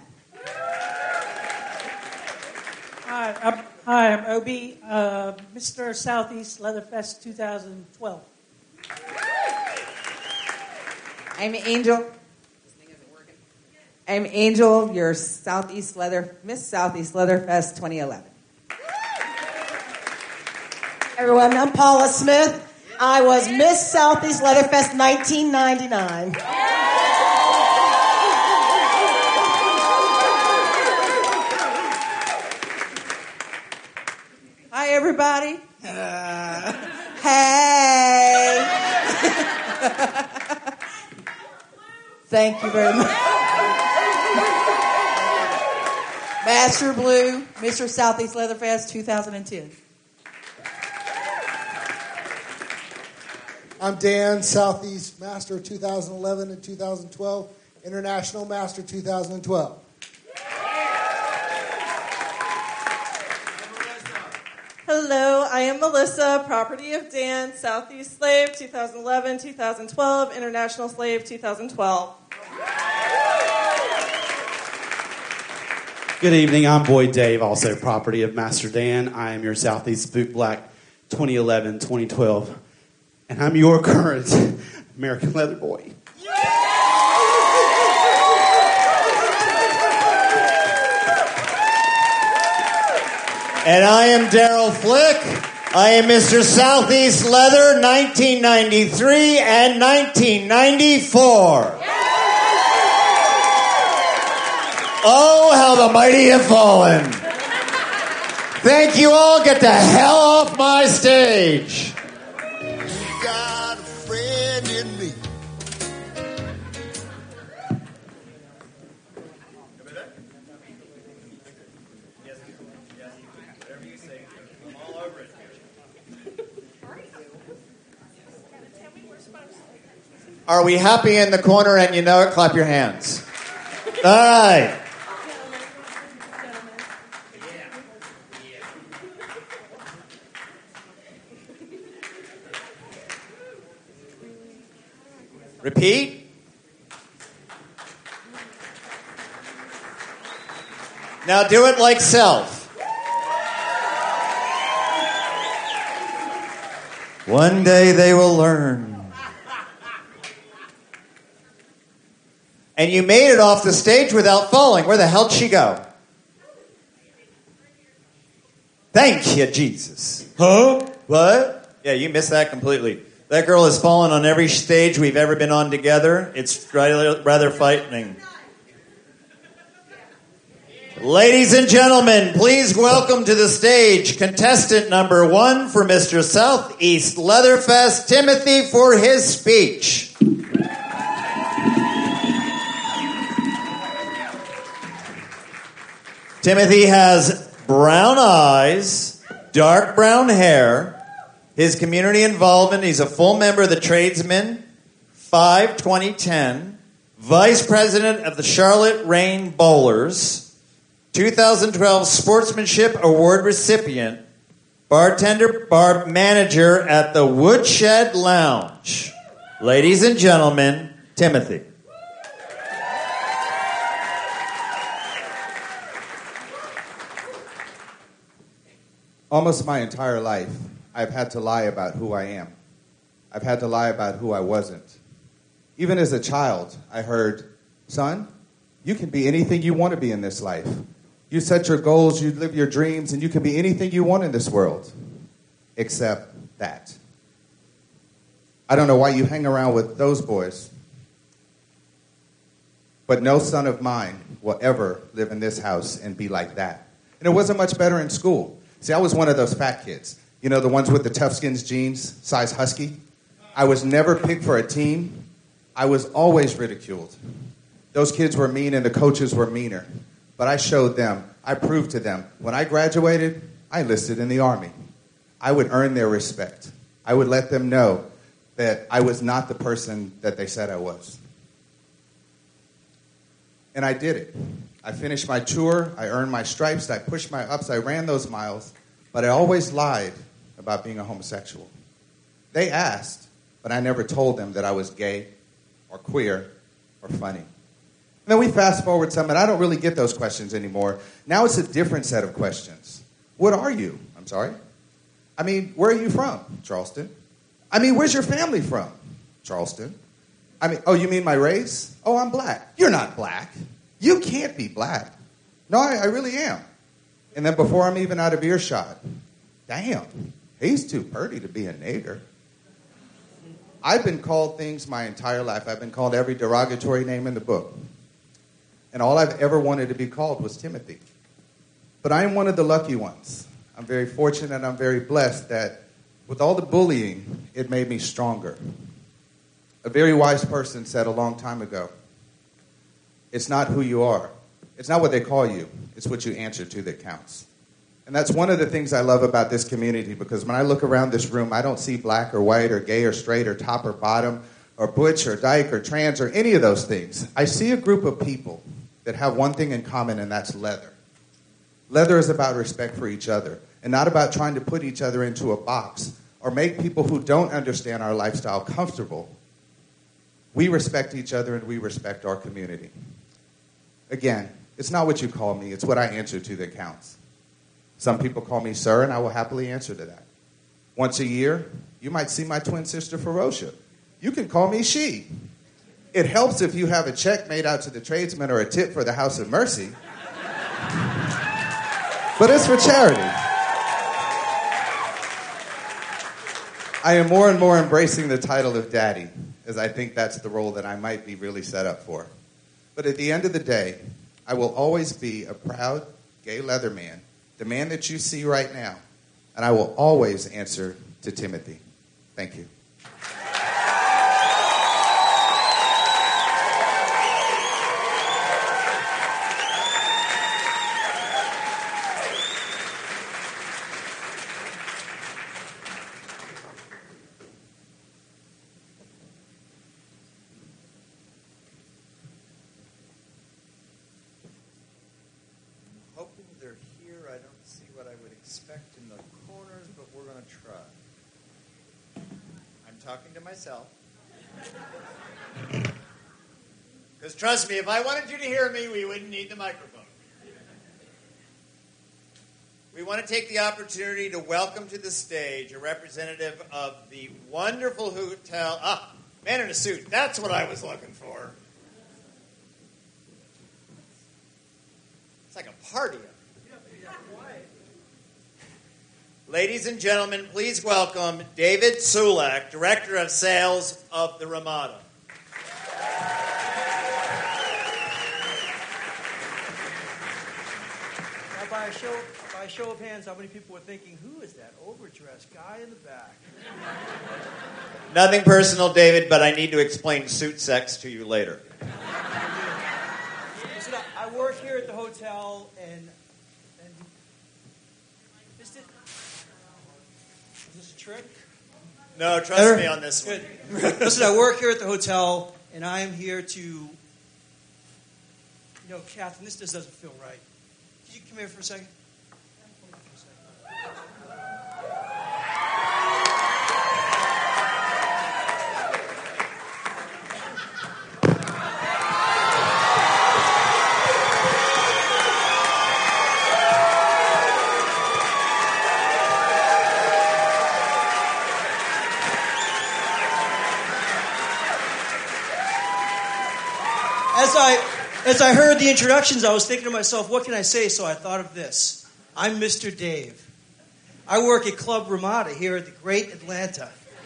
Hi, I'm Obi, Mr. Southeast Leatherfest 2012. I'm Angel. I'm Angel, your Miss Southeast Leatherfest 2011. Everyone, I'm Paula Smith. I was Miss Southeast Leatherfest 1999. Hi, everybody. Hey. Thank you very much. Master Blue, Mr. Southeast Leatherfest 2010. I'm Dan, Southeast Master 2011 and 2012, International Master 2012. Hello, I am Melissa, property of Dan, Southeast Slave 2011, 2012, International Slave 2012. Good evening, I'm Boy Dave, also property of Master Dan. I am your Southeast Boot Black 2011, 2012, and I'm your current American Leather Boy. And I am Daryl Flick. I am Mr. Southeast Leather 1993 and 1994. Oh, how the mighty have fallen. Thank you all. Get the hell off my stage. Got a friend in me. Are we happy in the corner and you know it? Clap your hands. All right. Repeat. Now do it like self. One day they will learn. And you made it off the stage without falling. Where the hell'd she go? Thank you, Jesus. Huh? What? Yeah, you missed that completely. That girl has fallen on every stage we've ever been on together. It's rather frightening. Ladies and gentlemen, please welcome to the stage contestant number 1 for Mr. Southeast Leatherfest, Timothy, for his speech. Timothy has brown eyes, dark brown hair. His community involvement, he's a full member of the Tradesmen, 5-2010, Vice President of the Charlotte Rain Bowlers, 2012 Sportsmanship Award recipient, bartender, bar manager at the Woodshed Lounge. Ladies and gentlemen, Timothy. Almost my entire life, I've had to lie about who I am. I've had to lie about who I wasn't. Even as a child, I heard, son, you can be anything you want to be in this life. You set your goals, you live your dreams, and you can be anything you want in this world, except that. I don't know why you hang around with those boys, but no son of mine will ever live in this house and be like that. And it wasn't much better in school. See, I was one of those fat kids. You know, the ones with the Tough Skins jeans, size husky? I was never picked for a team. I was always ridiculed. Those kids were mean and the coaches were meaner. But I showed them, I proved to them. When I graduated, I enlisted in the Army. I would earn their respect. I would let them know that I was not the person that they said I was. And I did it. I finished my tour, I earned my stripes, I pushed my ups, I ran those miles, but I always lied about being a homosexual. They asked, but I never told them that I was gay or queer or funny. And then we fast forward some, and I don't really get those questions anymore. Now it's a different set of questions. What are you? I'm sorry? I mean, where are you from? Charleston. I mean, where's your family from? Charleston. I mean, oh, you mean my race? Oh, I'm black. You're not black. You can't be black. No, I really am. And then before I'm even out of earshot, damn, he's too pretty to be a nigger. I've been called things my entire life. I've been called every derogatory name in the book. And all I've ever wanted to be called was Timothy. But I am one of the lucky ones. I'm very fortunate and I'm very blessed that with all the bullying, it made me stronger. A very wise person said a long time ago, it's not who you are. It's not what they call you. It's what you answer to that counts. And that's one of the things I love about this community, because when I look around this room, I don't see black or white or gay or straight or top or bottom or butch or dyke or trans or any of those things. I see a group of people that have one thing in common, and that's leather. Leather is about respect for each other and not about trying to put each other into a box or make people who don't understand our lifestyle comfortable. We respect each other and we respect our community. Again, it's not what you call me, it's what I answer to that counts. Some people call me sir, and I will happily answer to that. Once a year, you might see my twin sister, Ferocia. You can call me she. It helps if you have a check made out to the tradesmen or a tip for the House of Mercy. But it's for charity. I am more and more embracing the title of daddy, as I think that's the role that I might be really set up for. But at the end of the day, I will always be a proud gay leather man, the man that you see right now, and I will always answer to Timothy. Thank you. Because trust me, if I wanted you to hear me, we wouldn't need the microphone. We want to take the opportunity to welcome to the stage a representative of the wonderful hotel. Man in a suit. That's what I was looking for. It's like a party. Ladies and gentlemen, please welcome David Sulak, Director of Sales of the Ramada. By a show of hands, how many people were thinking, who is that overdressed guy in the back? Nothing personal, David, but I need to explain suit sex to you later. Listen, I work here at the hotel, and Is this a trick? No, trust Better? me on this one. Good. Listen, I work here at the hotel, and I am here to... Catherine, this just doesn't feel right. Could you come here for a second? As I heard the introductions, I was thinking to myself, what can I say? So I thought of this. I'm Mr. Dave. I work at Club Ramada here at the Great Atlanta.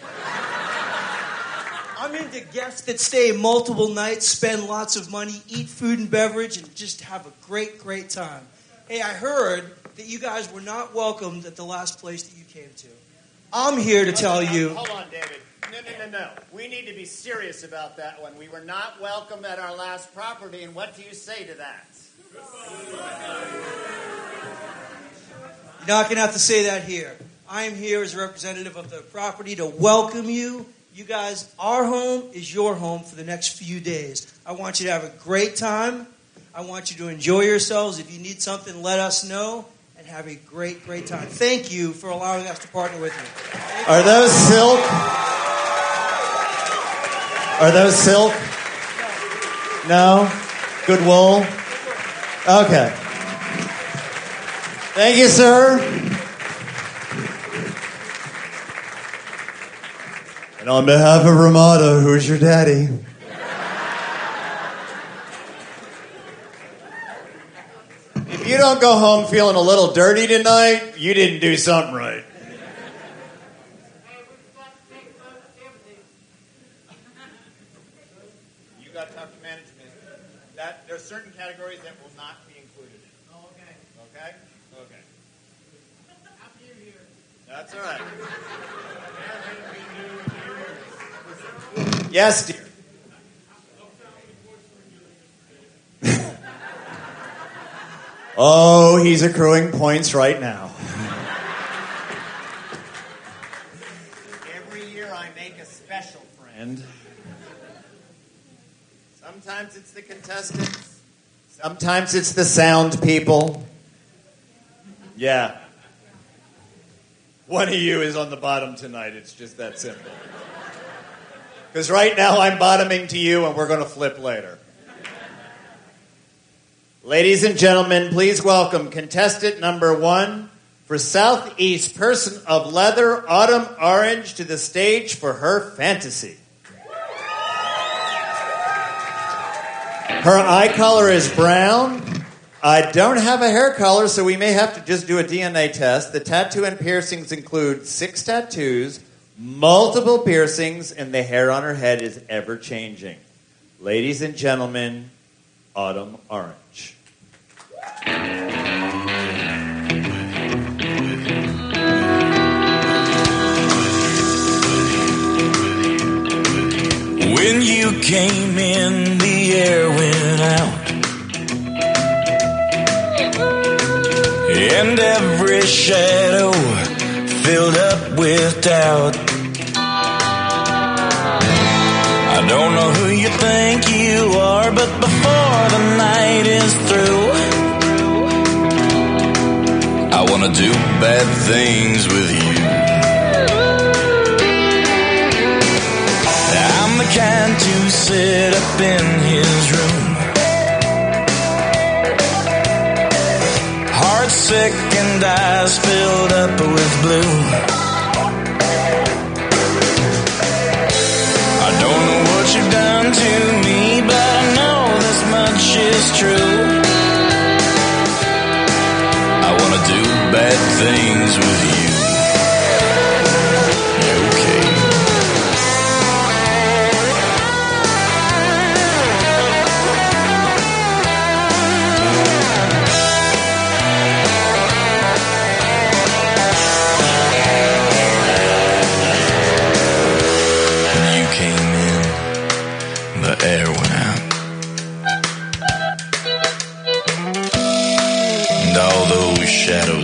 I'm into guests that stay multiple nights, spend lots of money, eat food and beverage, and just have a great, great time. Hey, I heard that you guys were not welcomed at the last place that you came to. I'm here to tell you... Hold on, David. No. We need to be serious about that one. We were not welcome at our last property, and what do you say to that? You're not going to have to say that here. I am here as a representative of the property to welcome you. You guys, our home is your home for the next few days. I want you to have a great time. I want you to enjoy yourselves. If you need something, let us know, and have a great, great time. Thank you for allowing us to partner with you. Are those silk? Are those silk? No? Good wool? Okay. Thank you, sir. And on behalf of Ramada, who's your daddy? If you don't go home feeling a little dirty tonight, you didn't do something right. You got to talk to management. There are certain categories that will not be included in. Oh, okay. Okay? Okay. Happy New Year. That's all right. Yes, dear. Oh, he's accruing points right now. Every year I make a special friend. Sometimes it's the contestants. Sometimes it's the sound people. Yeah. One of you is on the bottom tonight. It's just that simple. Because right now I'm bottoming to you and we're going to flip later. Ladies and gentlemen, please welcome contestant number 1 for Southeast Person of Leather, Autumn Orange, to the stage for her fantasy. Her eye color is brown. I don't have a hair color, so we may have to just do a DNA test. The tattoo and piercings include 6 tattoos, multiple piercings, and the hair on her head is ever changing. Ladies and gentlemen, Autumn Orange. When you came in, the air went out, and every shadow filled up with doubt. I don't know who you think you are, but before the night is through, I wanna do bad things with you. I'm the kind to sit up in his room, heart sick and eyes filled up with blue. I don't know what you've done to me, but I know this much is true. I wanna do bad things with you. Air went out, and all those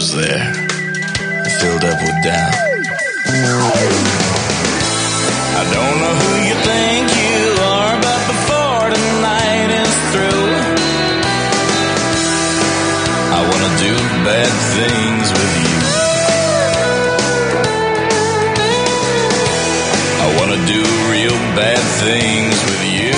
was there, filled up with doubt. I don't know who you think you are, but before the night is through, I wanna do bad things with you. I wanna do real bad things with you.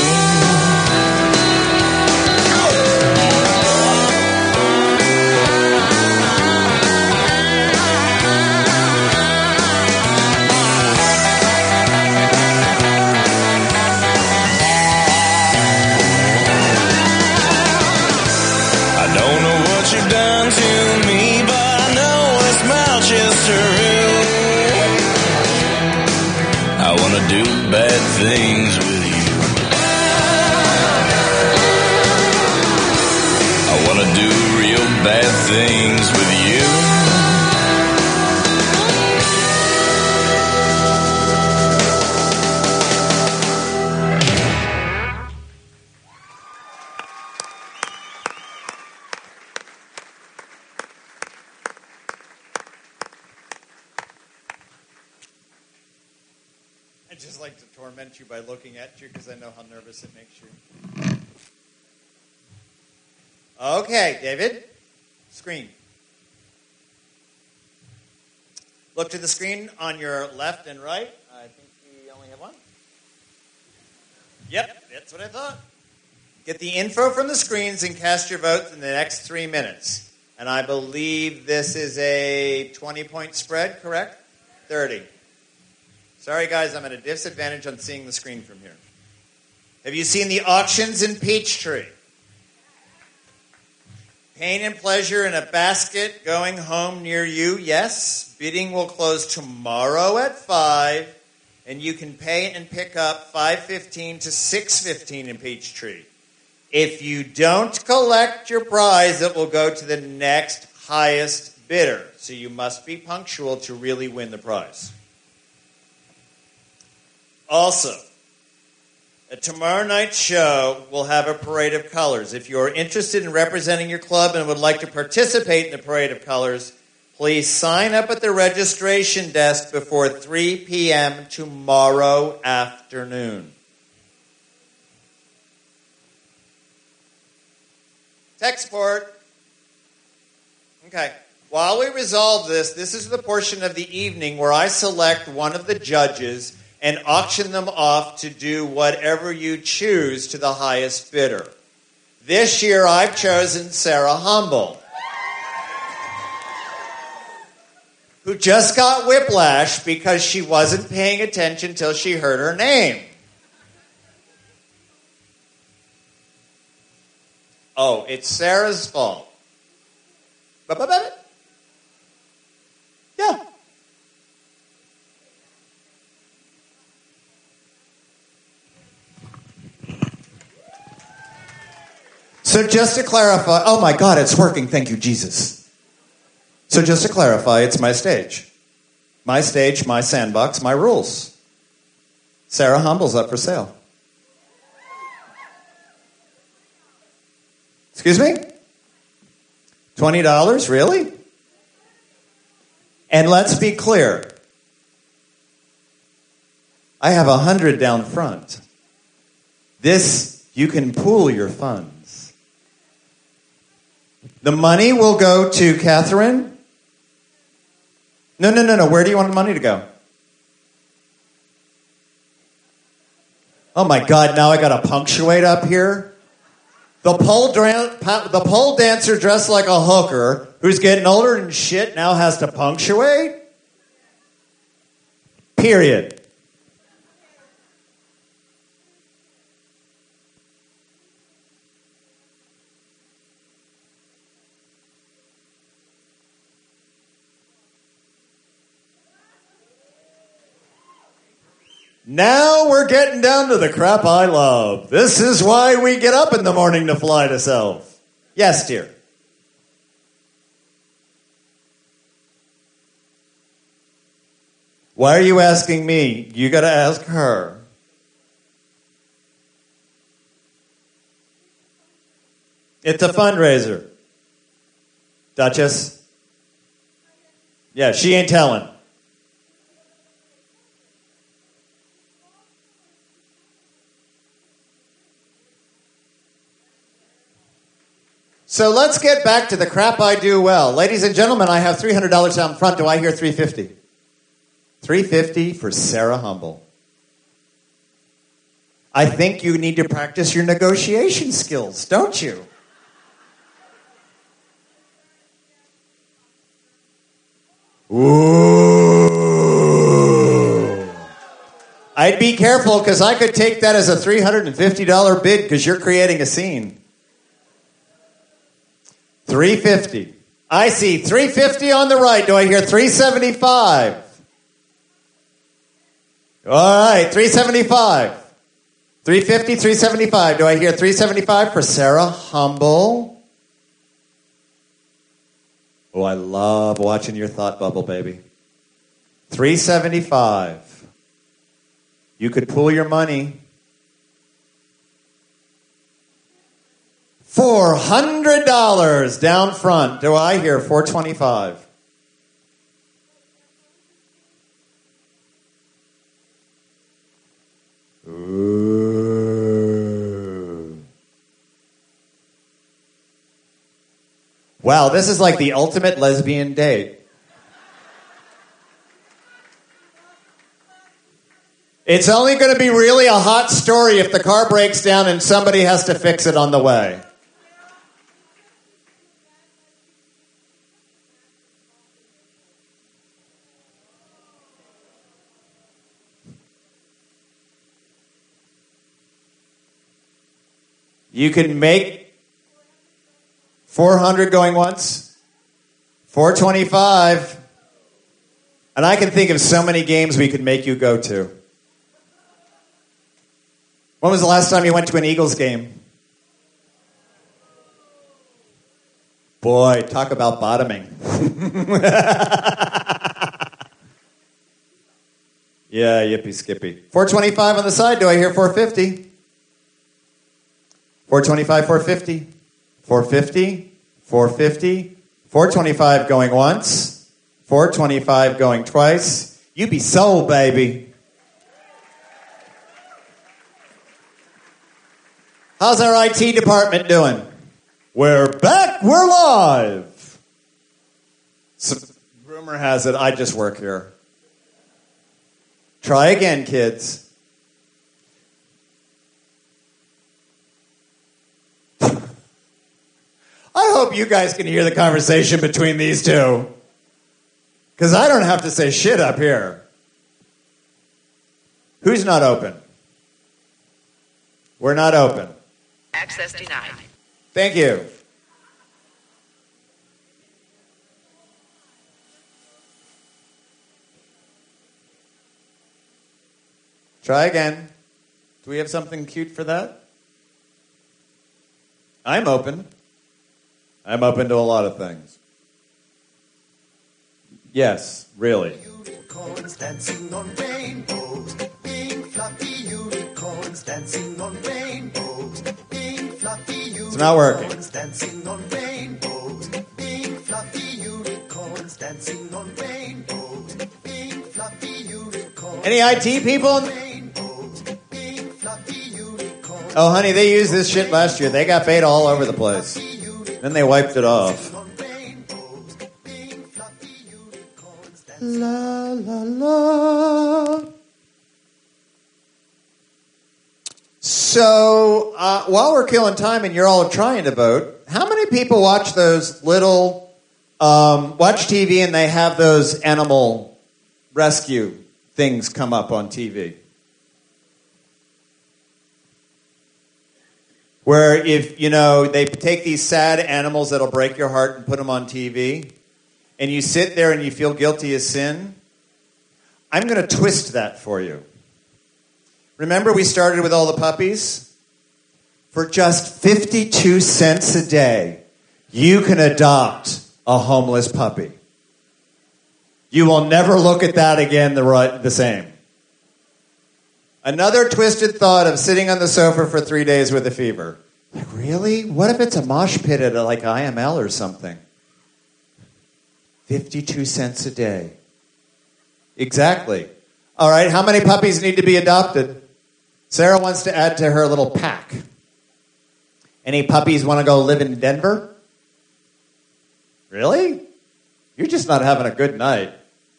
You've done to me, but I know this much is true. I wanna do bad things with you. I wanna do real bad things with you. I just like to torment you by looking at you because I know how nervous it makes you. Okay, David. Screen. Look to the screen on your left and right. I think we only have one. Yep, that's what I thought. Get the info from the screens and cast your votes in the next 3 minutes. And I believe this is a 20-point spread, correct? 30. Sorry, guys, I'm at a disadvantage on seeing the screen from here. Have you seen the auctions in Peachtree? Pain and pleasure in a basket going home near you, yes. Bidding will close tomorrow at 5, and you can pay and pick up $5.15 to $6.15 in Peachtree. If you don't collect your prize, it will go to the next highest bidder. So you must be punctual to really win the prize. Also, at tomorrow night's show, we'll have a parade of colors. If you're interested in representing your club and would like to participate in the parade of colors, please sign up at the registration desk before 3 p.m. tomorrow afternoon. Tech support. Okay. While we resolve this is the portion of the evening where I select one of the judges and auction them off to do whatever you choose to the highest bidder. This year, I've chosen Sarah Humble, who just got whiplash because she wasn't paying attention till she heard her name. Oh, it's Sarah's fault. Yeah. So just to clarify, oh my God, it's working. Thank you, Jesus. So just to clarify, it's my stage. My stage, my sandbox, my rules. Sarah Humble's up for sale. Excuse me? $20, really? And let's be clear. I have 100 down front. This, you can pool your funds. The money will go to Catherine. No. Where do you want the money to go? Oh my God, now I got to punctuate up here. The pole dancer dressed like a hooker who's getting older and shit now has to punctuate? Period. Now we're getting down to the crap I love. This is why we get up in the morning to fly to self. Yes, dear. Why are you asking me? You got to ask her. It's a fundraiser. Duchess? Yeah, she ain't telling. So let's get back to the crap I do well. Ladies and gentlemen, I have $300 out in front. Do I hear $350? $350 for Sarah Humble. I think you need to practice your negotiation skills, don't you? Ooh. I'd be careful because I could take that as a $350 bid because you're creating a scene. $350. I see $350 on the right. Do I hear $375? All right, $375. $350, $375. Do I hear $375 for Sarah Humble? Oh, I love watching your thought bubble, baby. $375. You could pool your money. $400 down front. Do I hear $425? Ooh. Wow, this is like the ultimate lesbian date. It's only going to be really a hot story if the car breaks down and somebody has to fix it on the way. You can make 400 going once, 425, and I can think of so many games we could make you go to. When was the last time you went to an Eagles game? Boy, talk about bottoming. Yeah, yippee skippy. 425 on the side. Do I hear 450? 425, 450. 450, 450. 425 going once. 425 going twice. You be sold, baby. How's our IT department doing? We're back. We're live. So, rumor has it I just work here. Try again, kids. I hope you guys can hear the conversation between these two. Because I don't have to say shit up here. Who's not open? We're not open. Access denied. Thank you. Try again. Do we have something cute for that? I'm open. I'm open to a lot of things. Yes, really. Unicorns dancing on rainbows, being fluffy unicorns dancing on rainbows, being fluffy unicorns. It's not working. Dancing on rainbows, being fluffy unicorns dancing on rainbows, being fluffy unicorns. Any IT people? Oh, honey, they used this shit last year. They got beta all over the place. Then they wiped it off. La, la, la. So, while we're killing time and you're all trying to vote, how many people watch those little, watch TV and they have those animal rescue things come up on TV? Where if, they take these sad animals that'll break your heart and put them on TV, and you sit there and you feel guilty as sin, I'm going to twist that for you. Remember we started with all the puppies? For just 52 cents a day, you can adopt a homeless puppy. You will never look at that again the same. Another twisted thought of sitting on the sofa for 3 days with a fever. Like, really? What if it's a mosh pit at like IML or something? 52 cents a day. Exactly. All right, how many puppies need to be adopted? Sarah wants to add to her little pack. Any puppies want to go live in Denver? Really? You're just not having a good night.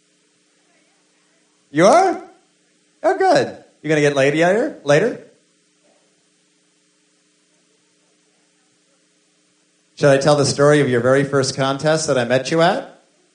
You are? Oh, good. You going to get laid later? Should I tell the story of your very first contest that I met you at?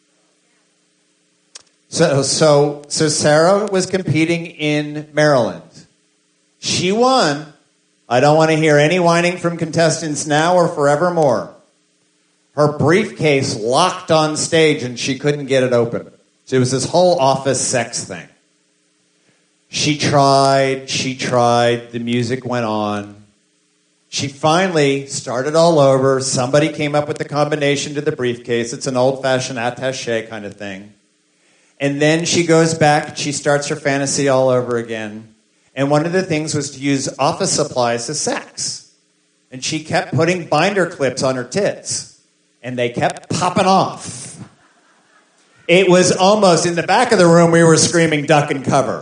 So Sarah was competing in Maryland. She won. I don't want to hear any whining from contestants now or forevermore. Her briefcase locked on stage and she couldn't get it open. So it was this whole office sex thing. She tried, the music went on. She finally started all over. Somebody came up with the combination to the briefcase. It's an old-fashioned attaché kind of thing. And then she goes back, she starts her fantasy all over again. And one of the things was to use office supplies as sex. And she kept putting binder clips on her tits. And they kept popping off. It was almost, in the back of the room, we were screaming, duck and cover.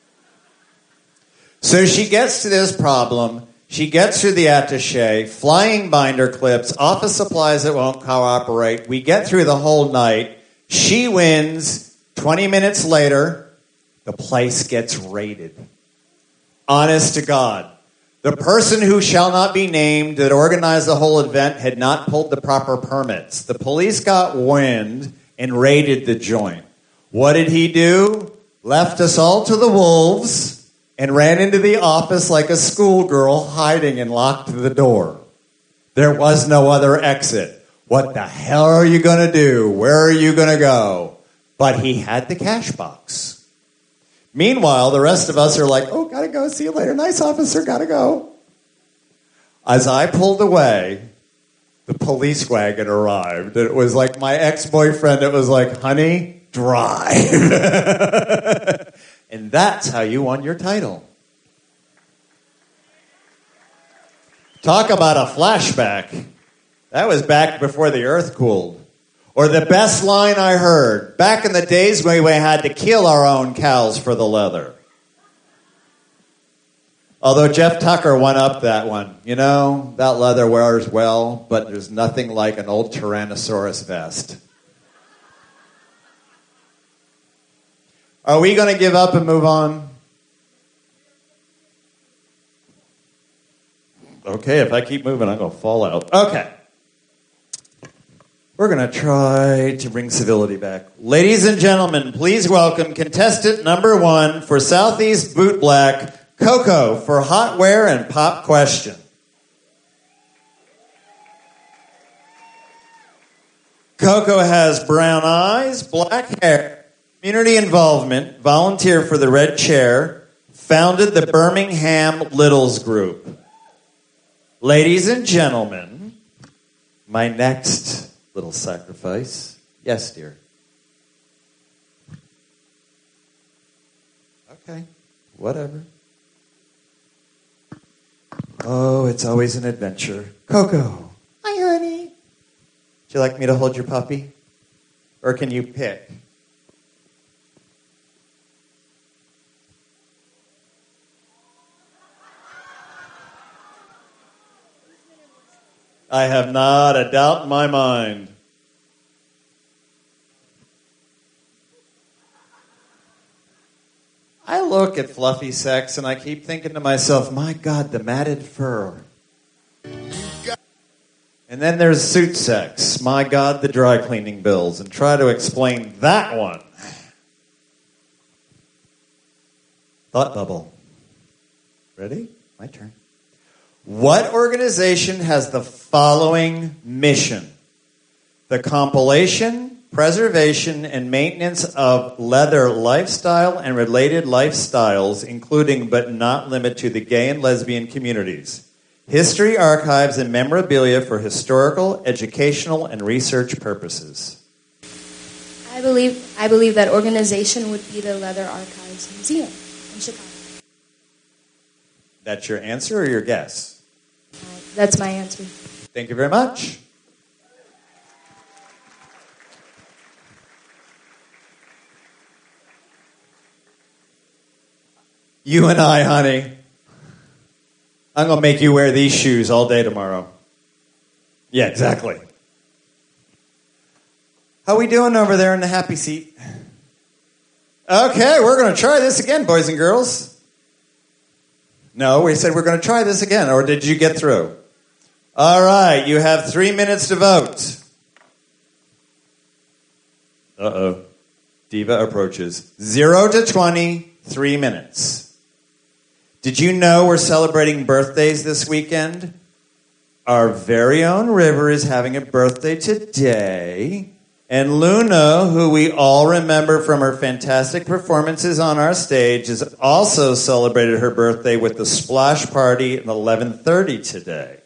So she gets to this problem. She gets through the attaché, flying binder clips, office supplies that won't cooperate. We get through the whole night. She wins. 20 minutes later, the place gets raided. Honest to God. The person who shall not be named that organized the whole event had not pulled the proper permits. The police got wind and raided the joint. What did he do? Left us all to the wolves and ran into the office like a schoolgirl hiding and locked the door. There was no other exit. What the hell are you going to do? Where are you going to go? But he had the cash box. Meanwhile, the rest of us are like, oh, gotta go, see you later, nice officer, gotta go. As I pulled away, the police wagon arrived. It was like my ex-boyfriend, it was like, honey, drive. And that's how you won your title. Talk about a flashback. That was back before the earth cooled. Or the best line I heard, back in the days when we had to kill our own cows for the leather. Although Jeff Tucker went up that one. You know, that leather wears well, but there's nothing like an old Tyrannosaurus vest. Are we going to give up and move on? Okay, if I keep moving, I'm going to fall out. Okay. We're going to try to bring civility back. Ladies and gentlemen, please welcome contestant number 1 for Southeast Boot Black, Coco, for Hot Wear and Pop Question. Coco has brown eyes, black hair, community involvement, volunteer for the Red Chair, founded the Birmingham Littles Group. Ladies and gentlemen, my next little sacrifice. Yes, dear. Okay, whatever. Oh, it's always an adventure. Coco. Hi, honey. Would you like me to hold your puppy? Or can you pick? I have not a doubt in my mind. I look at fluffy sex and I keep thinking to myself, my God, the matted fur. And then there's suit sex. My God, the dry cleaning bills. And try to explain that one. Thought bubble. Ready? My turn. What organization has the following mission? The compilation, preservation, and maintenance of leather lifestyle and related lifestyles, including but not limited to the gay and lesbian communities. History, archives, and memorabilia for historical, educational, and research purposes. I believe that organization would be the Leather Archives Museum in Chicago. That's your answer or your guess? That's my answer. Thank you very much. You and I, honey. I'm going to make you wear these shoes all day tomorrow. Yeah, exactly. How we doing over there in the happy seat? Okay, we're going to try this again, boys and girls. No, we said we're going to try this again, or did you get through? All right, you have 3 minutes to vote. Uh-oh. Diva approaches. 0 to 20, 3 minutes. Did you know we're celebrating birthdays this weekend? Our very own River is having a birthday today. And Luna, who we all remember from her fantastic performances on our stage, has also celebrated her birthday with the splash party at 11:30 today.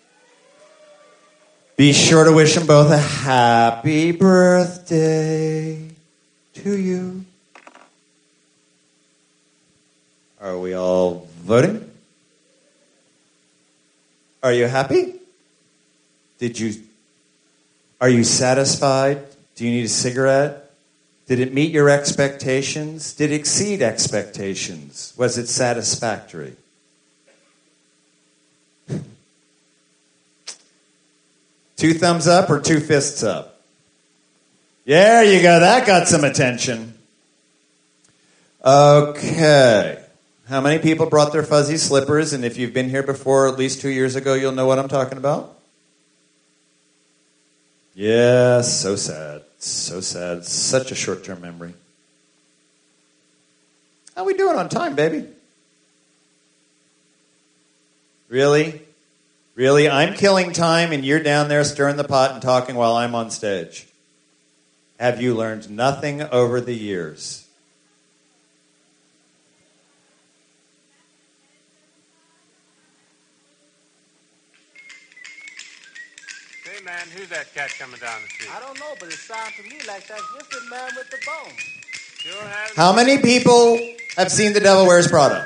Be sure to wish them both a happy birthday to you. Are we all voting? Are you happy? Are you satisfied? Do you need a cigarette? Did it meet your expectations? Did it exceed expectations? Was it satisfactory? 2 thumbs up or 2 fists up? There you go. That got some attention. Okay. How many people brought their fuzzy slippers? And if you've been here before, at least 2 years ago, you'll know what I'm talking about. Yes, so sad. So sad. Such a short-term memory. How we doing on time, baby? Really? Really? I'm killing time and you're down there stirring the pot and talking while I'm on stage. Have you learned nothing over the years? Hey, man, who's that cat coming down the street? I don't know, but it sounds to me like that's just the man with the bone. Sure has. How many people have seen The Devil Wears Prada?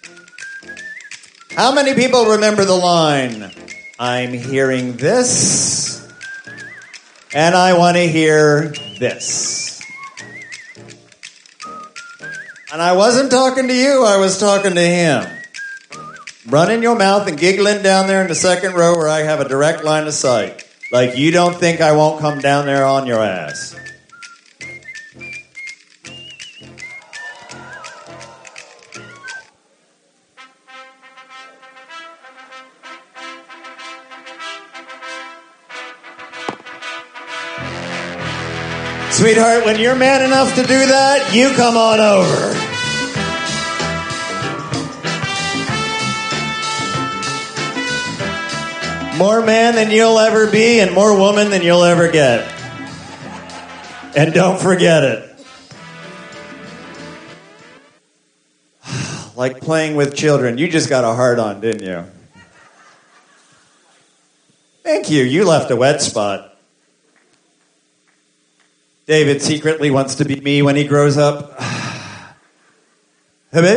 How many people remember the line, I'm hearing this, and I want to hear this? And I wasn't talking to you, I was talking to him. Running your mouth and giggling down there in the second row where I have a direct line of sight. Like you don't think I won't come down there on your ass. Sweetheart, when you're man enough to do that, you come on over. More man than you'll ever be and more woman than you'll ever get. And don't forget it. Like playing with children. You just got a hard on, didn't you? Thank you. You left a wet spot. David secretly wants to be me when he grows up. I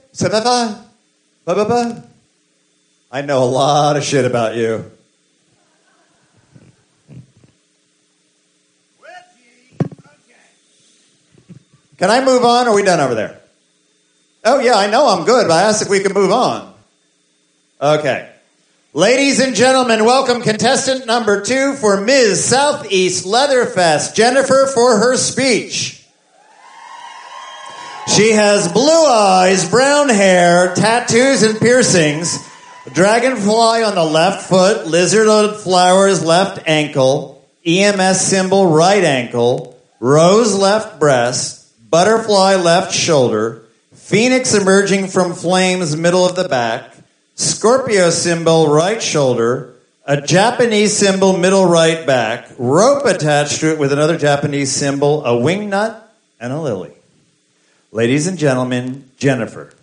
know a lot of shit about you. Can I move on, or are we done over there? Oh, yeah, I know I'm good, but I asked if we could move on. Okay. Ladies and gentlemen, welcome contestant number 2 for Ms. Southeast Leatherfest, Jennifer, for her speech. She has blue eyes, brown hair, tattoos and piercings, dragonfly on the left foot, lizard on flowers left ankle, EMS symbol right ankle, rose left breast, butterfly left shoulder, phoenix emerging from flames middle of the back, Scorpio symbol right shoulder, a Japanese symbol middle right back, rope attached to it with another Japanese symbol, a wingnut, and a lily. Ladies and gentlemen, Jennifer.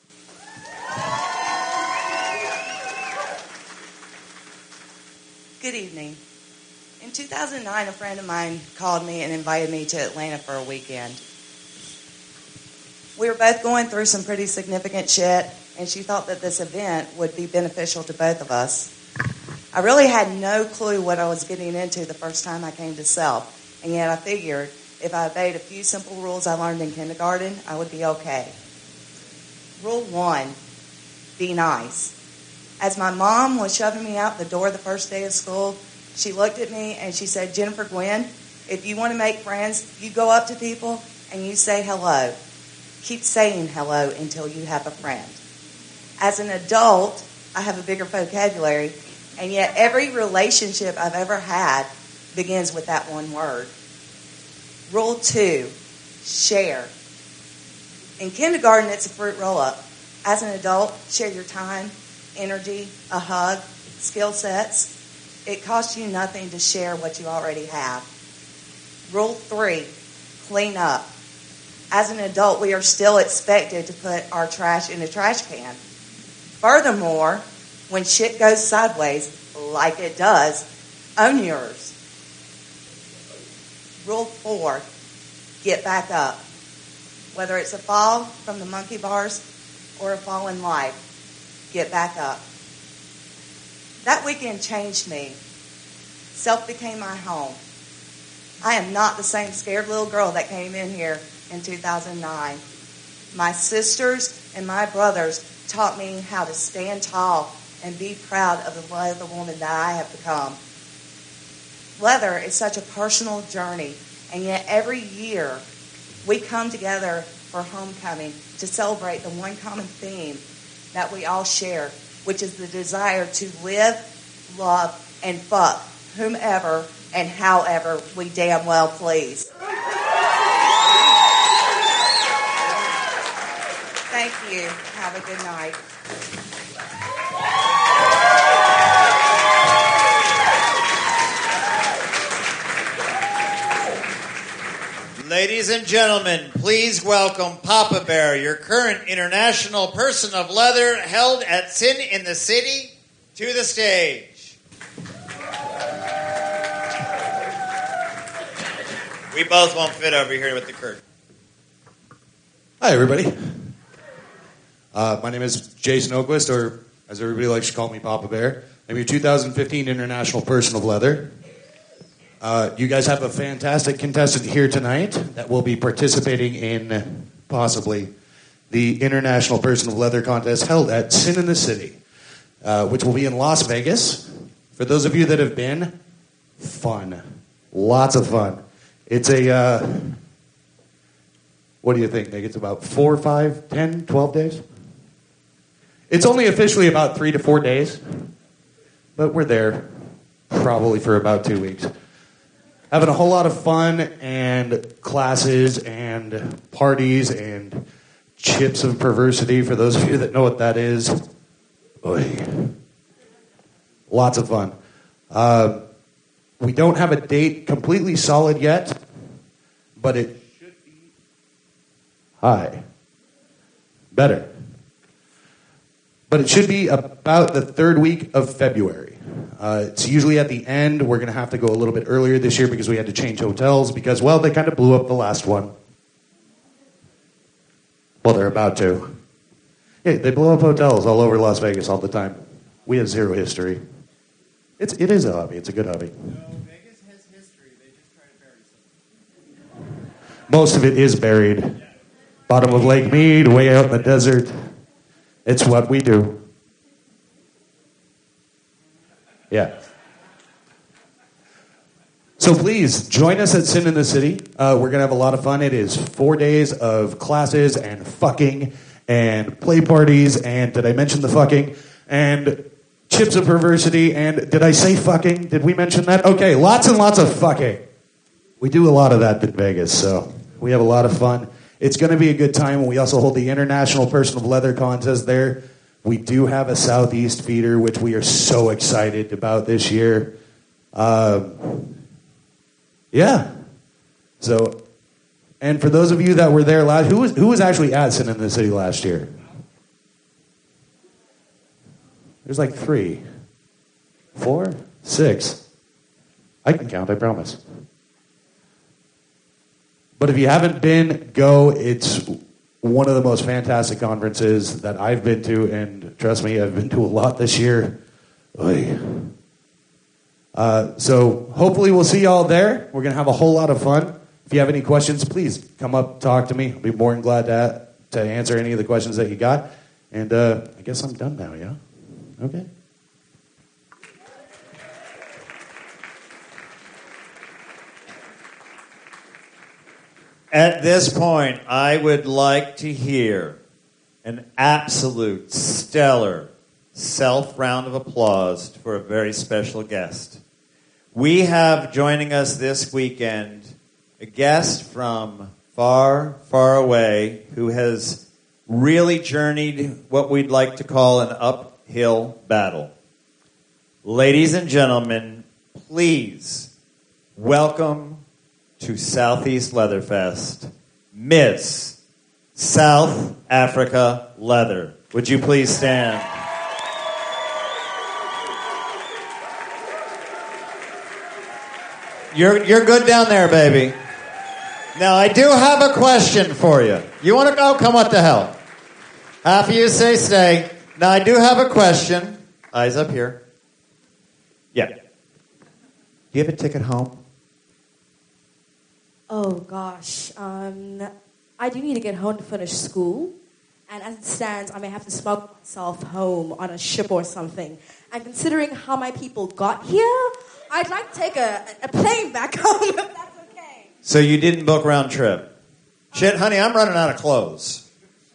Good evening. In 2009, a friend of mine called me and invited me to Atlanta for a weekend. We were both going through some pretty significant shit, and she thought that this event would be beneficial to both of us. I really had no clue what I was getting into the first time I came to SELF, and yet I figured if I obeyed a few simple rules I learned in kindergarten, I would be okay. Rule 1, be nice. As my mom was shoving me out the door the first day of school, she looked at me and she said, Jennifer Gwynn, if you want to make friends, you go up to people and you say hello. Keep saying hello until you have a friend. As an adult, I have a bigger vocabulary, and yet every relationship I've ever had begins with that one word. Rule 2, share. In kindergarten, it's a fruit roll-up. As an adult, share your time, energy, a hug, skill sets. It costs you nothing to share what you already have. Rule 3, clean up. As an adult, we are still expected to put our trash in a trash can. Furthermore, when shit goes sideways, like it does, own yours. Rule 4, get back up. Whether it's a fall from the monkey bars or a fall in life, get back up. That weekend changed me. Self became my home. I am not the same scared little girl that came in here in 2009. My sisters and my brothers taught me how to stand tall and be proud of the leather woman that I have become. Leather is such a personal journey, and yet every year we come together for homecoming to celebrate the one common theme that we all share, which is the desire to live, love, and fuck whomever and however we damn well please. Thank you. Have a good night. Ladies and gentlemen, please welcome Papa Bear, your current international person of leather held at Sin in the City, to the stage. We both won't fit over here with the curtain. Hi, everybody. My name is Jason Oquist, or as everybody likes to call me, Papa Bear. I'm your 2015 International Person of Leather. You guys have a fantastic contestant here tonight that will be participating in, possibly, the International Person of Leather contest held at Sin in the City, which will be in Las Vegas. For those of you that have been, fun. Lots of fun. It's a, what do you think, Nick? It's about 4, 5, 10, 12 days? It's only officially about 3 to 4 days, but we're there probably for about 2 weeks. Having a whole lot of fun and classes and parties and chips of perversity, for those of you that know what that is. Oy. Lots of fun. We don't have a date completely solid yet, but it should be high. Better. But it should be about the 3rd week of February. It's usually at the end. We're going to have to go a little bit earlier this year because we had to change hotels because, well, they kind of blew up the last one. Well, they're about to. Yeah, they blow up hotels all over Las Vegas all the time. We have zero history. It is a hobby. It's a good hobby. No, Vegas has history. They just try to bury something. Most of it is buried. Bottom of Lake Mead, way out in the desert. It's what we do. Yeah. So please, join us at Sin in the City. We're going to have a lot of fun. It is 4 days of classes and fucking and play parties and, did I mention the fucking? And chips of perversity and, did I say fucking? Did we mention that? Okay, lots and lots of fucking. We do a lot of that in Vegas, so we have a lot of fun. It's going to be a good time. We also hold the International Person of Leather contest there. We do have a Southeast feeder, which we are so excited about this year. Yeah. So, and for those of you that were there last, who was actually at Sin in the City last year? There's like 3, 4, 6. I can count, I promise. But if you haven't been, go. It's one of the most fantastic conferences that I've been to, and trust me, I've been to a lot this year. So hopefully we'll see y'all there. We're going to have a whole lot of fun. If you have any questions, please come up, talk to me. I'll be more than glad to answer any of the questions that you got. And I guess I'm done now, yeah? Okay. At this point, I would like to hear an absolute stellar self-round of applause for a very special guest. We have joining us this weekend a guest from far, far away who has really journeyed what we'd like to call an uphill battle. Ladies and gentlemen, please welcome to Southeast Leatherfest, Miss South Africa Leather. Would you please stand? You're good down there, baby. Now, I do have a question for you. You want to go? Come, what the hell? Half of you say stay. Now, I do have a question. Eyes up here. Yeah. Do you have a ticket home? Oh, gosh. I do need to get home to finish school. And as it stands, I may have to smuggle myself home on a ship or something. And considering how my people got here, I'd like to take a plane back home, if that's okay. So you didn't book round trip? Shit, honey, I'm running out of clothes.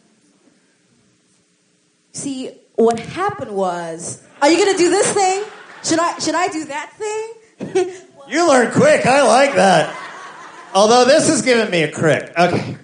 See, what happened was... Are you going to do this thing? Should I do that thing? You learn quick. I like that. Although this is giving me a crick. Okay.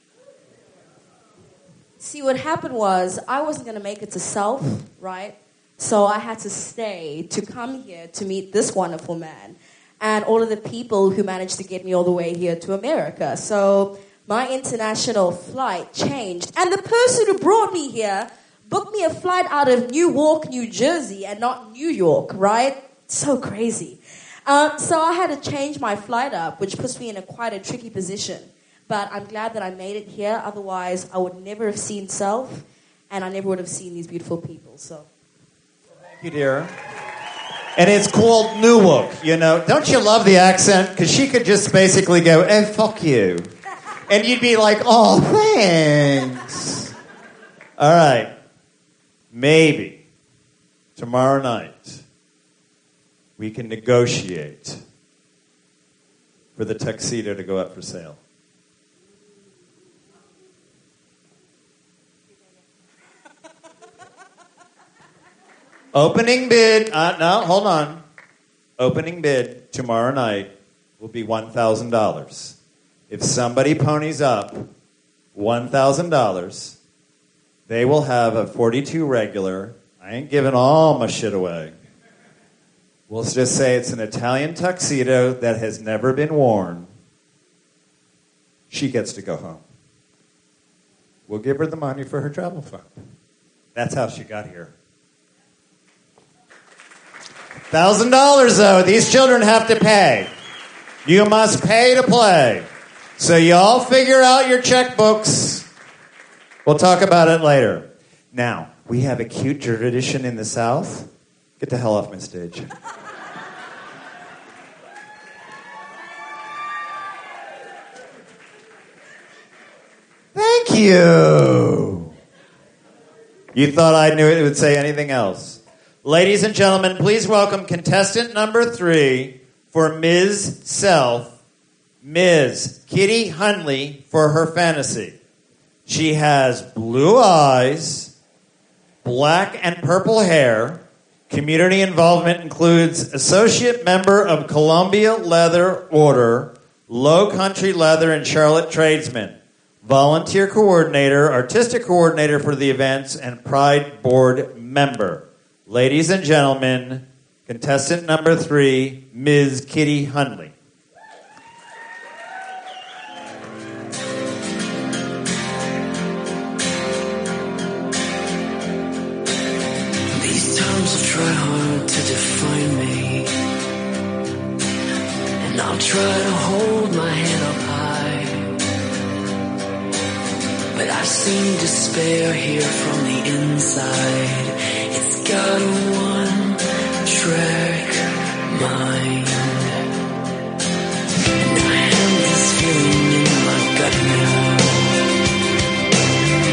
See, what happened was I wasn't going to make it to South, right? So I had to stay to come here to meet this wonderful man and all of the people who managed to get me all the way here to America. So my international flight changed. And the person who brought me here booked me a flight out of Newark, New Jersey, and not New York, right? So crazy. So I had to change my flight up, which puts me in quite a tricky position. But I'm glad that I made it here. Otherwise, I would never have seen South, and I never would have seen these beautiful people. So, thank you, dear. And it's called Newark, you know. Don't you love the accent? Because she could just basically go, "Oh, fuck you," and you'd be like, "Oh, thanks." All right, maybe tomorrow night we can negotiate for the tuxedo to go up for sale. Opening bid, no, hold on. Opening bid tomorrow night will be $1,000. If somebody ponies up $1,000, they will have a 42 regular. I ain't giving all my shit away. We'll just say it's an Italian tuxedo that has never been worn. She gets to go home. We'll give her the money for her travel fund. That's how she got here. $1,000, though. These children have to pay. You must pay to play. So y'all figure out your checkbooks. We'll talk about it later. Now, we have a cute tradition in the South. Get the hell off my stage. Thank you. You thought I knew it would say anything else. Ladies and gentlemen, please welcome contestant number 3 for Ms. Self, Ms. Kitty Hunley for her fantasy. She has blue eyes, black and purple hair. Community involvement includes associate member of Columbia Leather Order, Low Country Leather, and Charlotte Tradesmen. Volunteer coordinator, artistic coordinator for the events, and Pride Board member. Ladies and gentlemen, contestant number 3, Ms. Kitty Hunley. These times will try hard to define me, and I'll try to hold my head up high, but I've seen despair here from the inside. It's got a one-track mind, and I have this feeling in my gut now.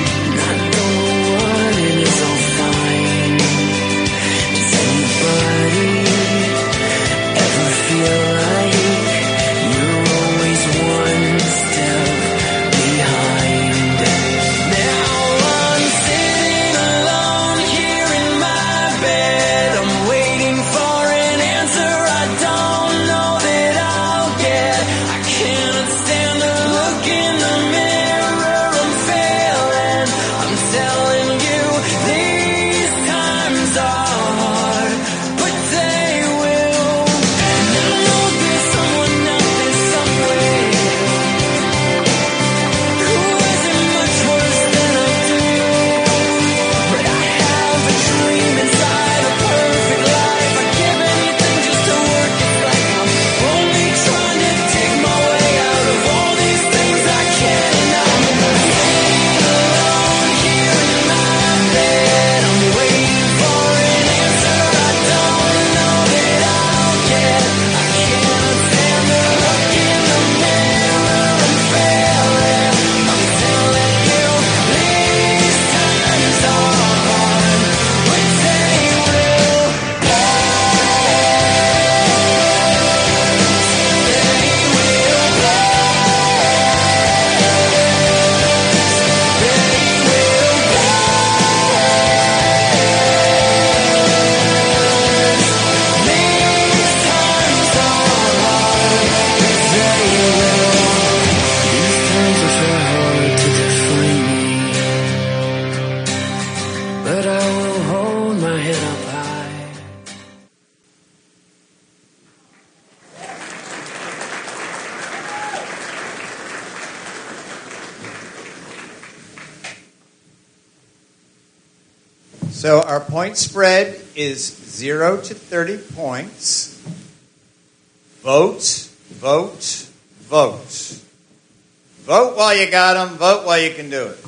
So our point spread is 0 to 30 points. Vote, vote, vote. Vote while you got them. Vote while you can do it.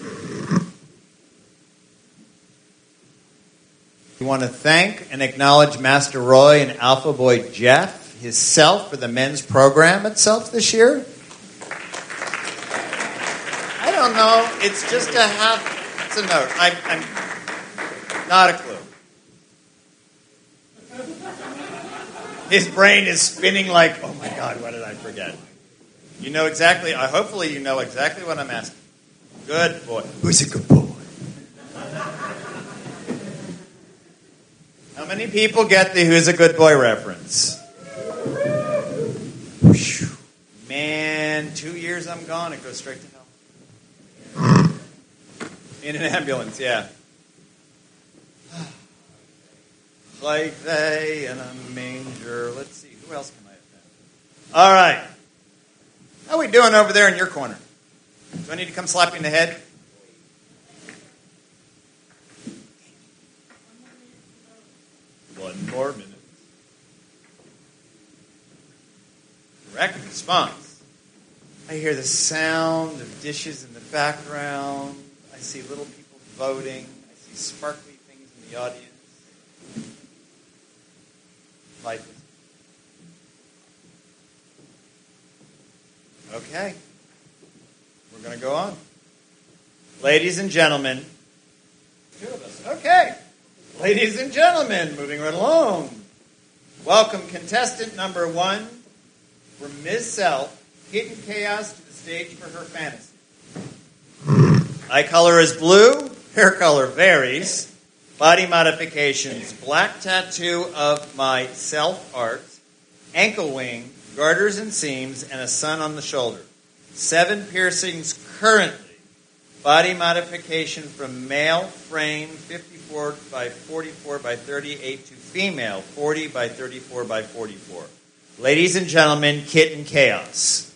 We want to thank and acknowledge Master Roy and Alpha Boy Jeff, his Self for the men's program at Self this year. I don't know. It's just a half. It's a note. I'm not a clue. His brain is spinning like, oh my God, what did I forget? You know exactly. Hopefully, you know exactly what I'm asking. Good boy. Who's a good boy? How many people get the "Who's a Good Boy" reference? Whew. Man, 2 years I'm gone. It goes straight to hell. In an ambulance, yeah. Like they in a manger. Let's see. Who else can I offend? All right. How are we doing over there in your corner? Do I need to come slap you in the head? One more minute. Correct response. I hear the sound of dishes in the background. I see little people voting. I see sparkly things in the audience. Life is... Okay. We're going to go on. Ladies and gentlemen. Two of us. Okay. Ladies and gentlemen, moving right along. Welcome contestant number 1 from Ms. Self, Hidden Chaos to the stage for her fantasy. Eye color is blue. Hair color varies. Body modifications, black tattoo of my self art, ankle wing, garters and seams, and a sun on the shoulder. 7 piercings currently. Body modification from male frame 54 by 44 by 38 to female 40 by 34 by 44. Ladies and gentlemen, Kitten Chaos.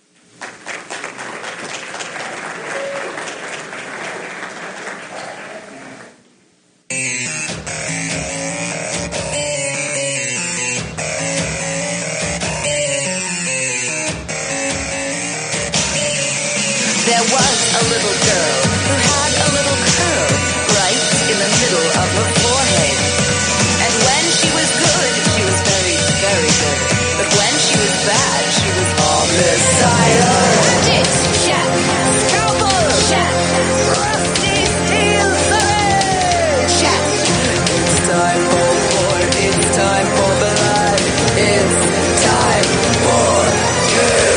There was a little girl who had a little curl right in the middle of her forehead. And when she was good, she was very, very good. But when she was bad, she was homicidal. Ditch, chat, scalpel, chat, rusty steel saber, chat. It's time for war, it's time for blood, it's time for good.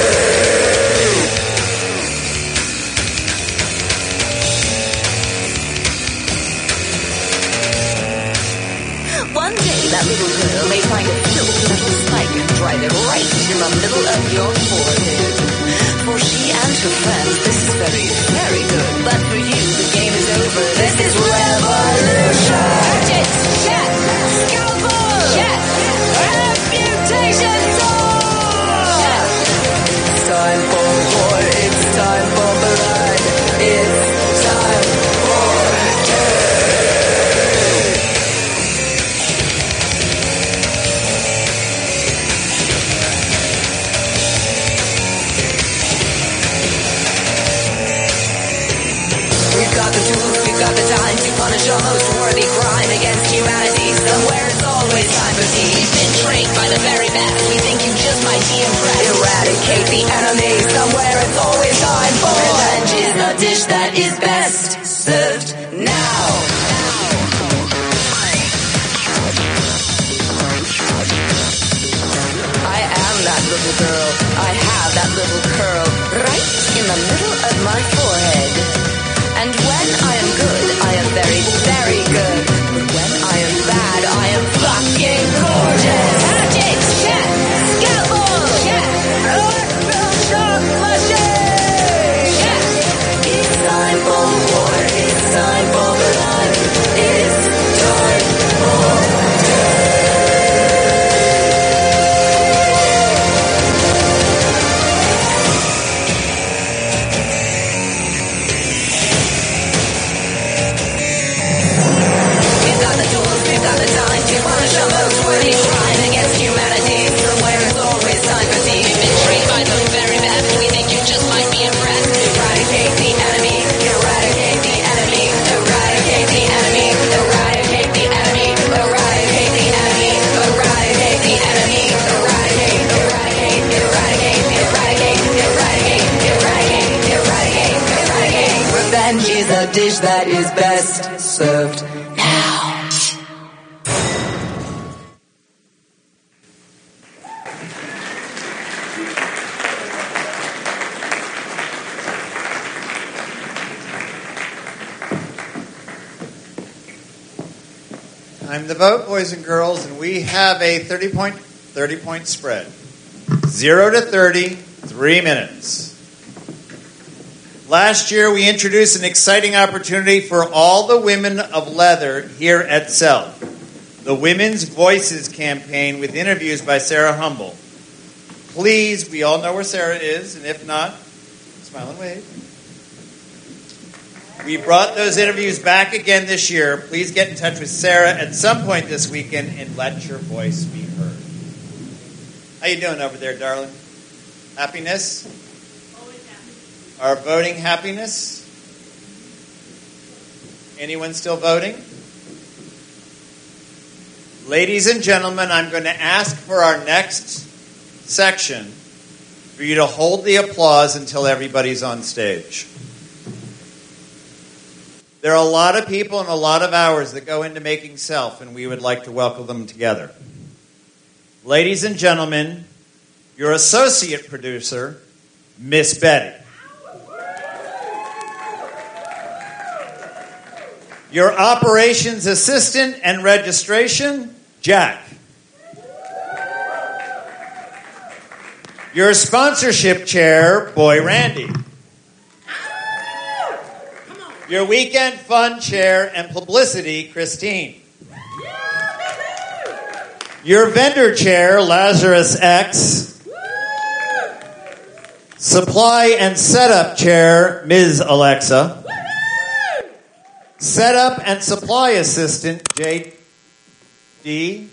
One day, that little girl may find a silk little spike and drive it right in the middle of your forehead. For she and her friends, this is very, very good. But for you, the game is over. This is revolution. Ditch, chat, scalpel, chat, amputation sword. It's time for war. It's time for blood. It's time for death. We've got the tools, we've got the time to punish a most worthy crime against humanity. Somewhere it's always time for tea. We've been trained by the very best. We think you just might be impressed. Eradicate the enemy. Somewhere it's always time for revenge is a dish that is best served now. I am that little girl. I have that little curl right in the middle of my forehead. And when I am good, I am very, very good. But when I am bad, I am fucking gorgeous. Magic, chat, scalpel, chat, electro-shock machine, chat. It's time for war, it's time for blood, it's time for death. a dish that is best served now. Time to vote, boys and girls, and we have a 30-point spread. 0 to 30, 3 minutes. Last year, we introduced an exciting opportunity for all the women of leather here at Self, the Women's Voices campaign with interviews by Sarah Humble. Please, we all know where Sarah is, and if not, smile and wave. We brought those interviews back again this year. Please get in touch with Sarah at some point this weekend and let your voice be heard. How you doing over there, darling? Happiness? Always happy. Our voting happiness? Anyone still voting? Ladies and gentlemen, I'm going to ask for our next section for you to hold the applause until everybody's on stage. There are a lot of people and a lot of hours that go into making Self, and we would like to welcome them together. Ladies and gentlemen, your associate producer, Miss Betty. Your operations assistant and registration, Jack. Your sponsorship chair, Boy Randy. Your weekend fun chair and publicity, Christine. Your vendor chair, Lazarus X. Supply and setup chair, Ms. Alexa. Setup and supply assistant, J.D.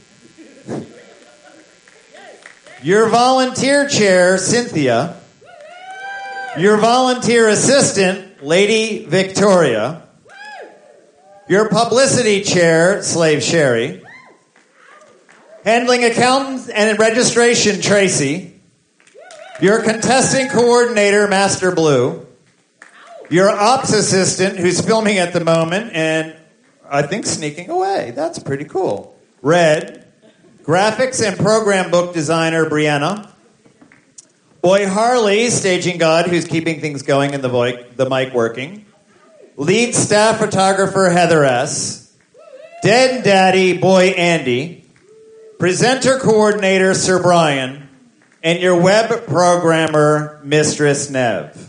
Your volunteer chair, Cynthia. Your volunteer assistant, Lady Victoria. Your publicity chair, Slave Sherry. Handling accountants and registration, Tracy. Your contestant coordinator, Master Blue. Your ops assistant, who's filming at the moment and I think sneaking away. That's pretty cool. Red. Graphics and program book designer, Brianna. Boy Harley, staging god, who's keeping things going and the mic working. Lead staff photographer, Heather S. Dead Daddy, Boy Andy. Presenter coordinator, Sir Brian. And your web programmer, Mistress Nev.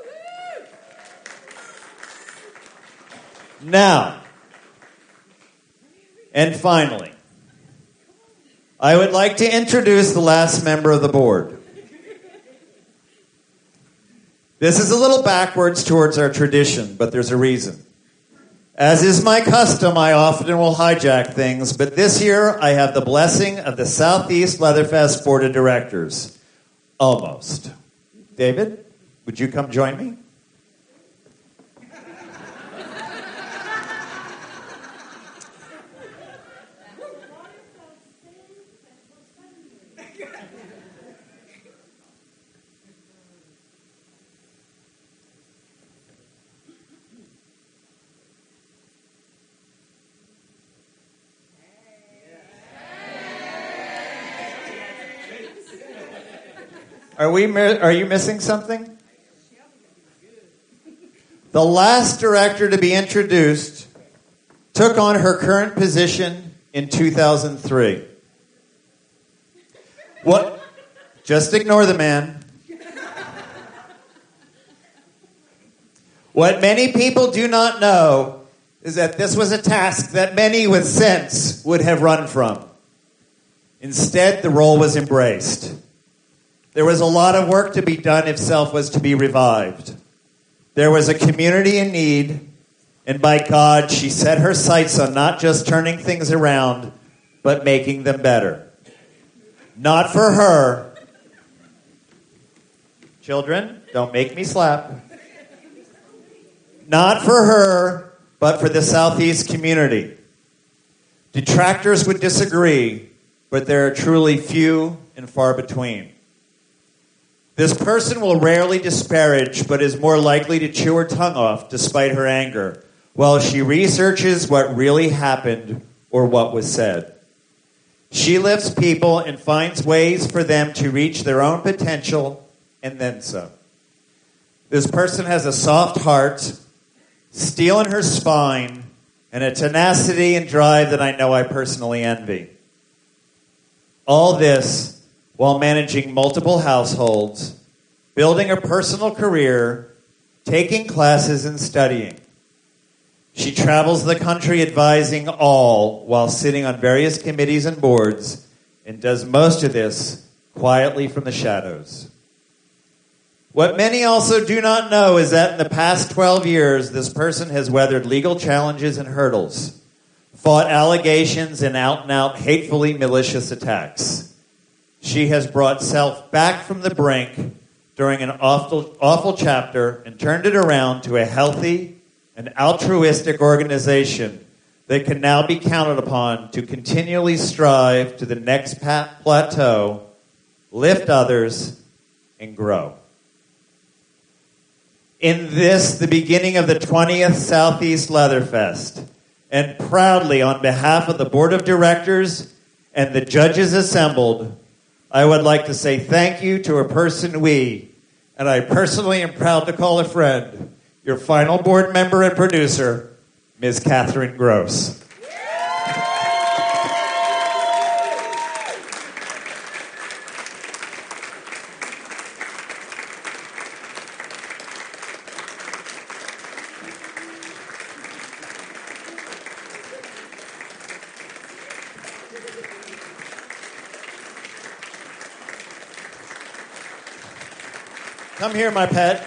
Now, and finally, I would like to introduce the last member of the board. This is a little backwards towards our tradition, but there's a reason. As is my custom, I often will hijack things, but this year I have the blessing of the Southeast Leatherfest Board of Directors. Almost. David, would you come join me? Are you missing something? The last director to be introduced took on her current position in 2003. What? Just ignore the man. What many people do not know is that this was a task that many with sense would have run from. Instead, the role was embraced. There was a lot of work to be done if Self was to be revived. There was a community in need, and by God, she set her sights on not just turning things around, but making them better. Not for her. Children, don't make me slap. Not for her, but for the Southeast community. Detractors would disagree, but there are truly few and far between. This person will rarely disparage, but is more likely to chew her tongue off despite her anger, while she researches what really happened or what was said. She lifts people and finds ways for them to reach their own potential and then some. This person has a soft heart, steel in her spine, and a tenacity and drive that I know I personally envy. All this while managing multiple households, building a personal career, taking classes, and studying. She travels the country advising all while sitting on various committees and boards, and does most of this quietly from the shadows. What many also do not know is that in the past 12 years, this person has weathered legal challenges and hurdles, fought allegations and out-and-out hatefully malicious attacks. She has brought self back from the brink during an awful chapter and turned it around to a healthy and altruistic organization that can now be counted upon to continually strive to the next plateau, lift others, and grow. In this, the beginning of the 20th Southeast Leatherfest, and proudly on behalf of the Board of Directors and the judges assembled, I would like to say thank you to a person and I personally am proud to call a friend, your final board member and producer, Ms. Catherine Gross. Come here, my pet.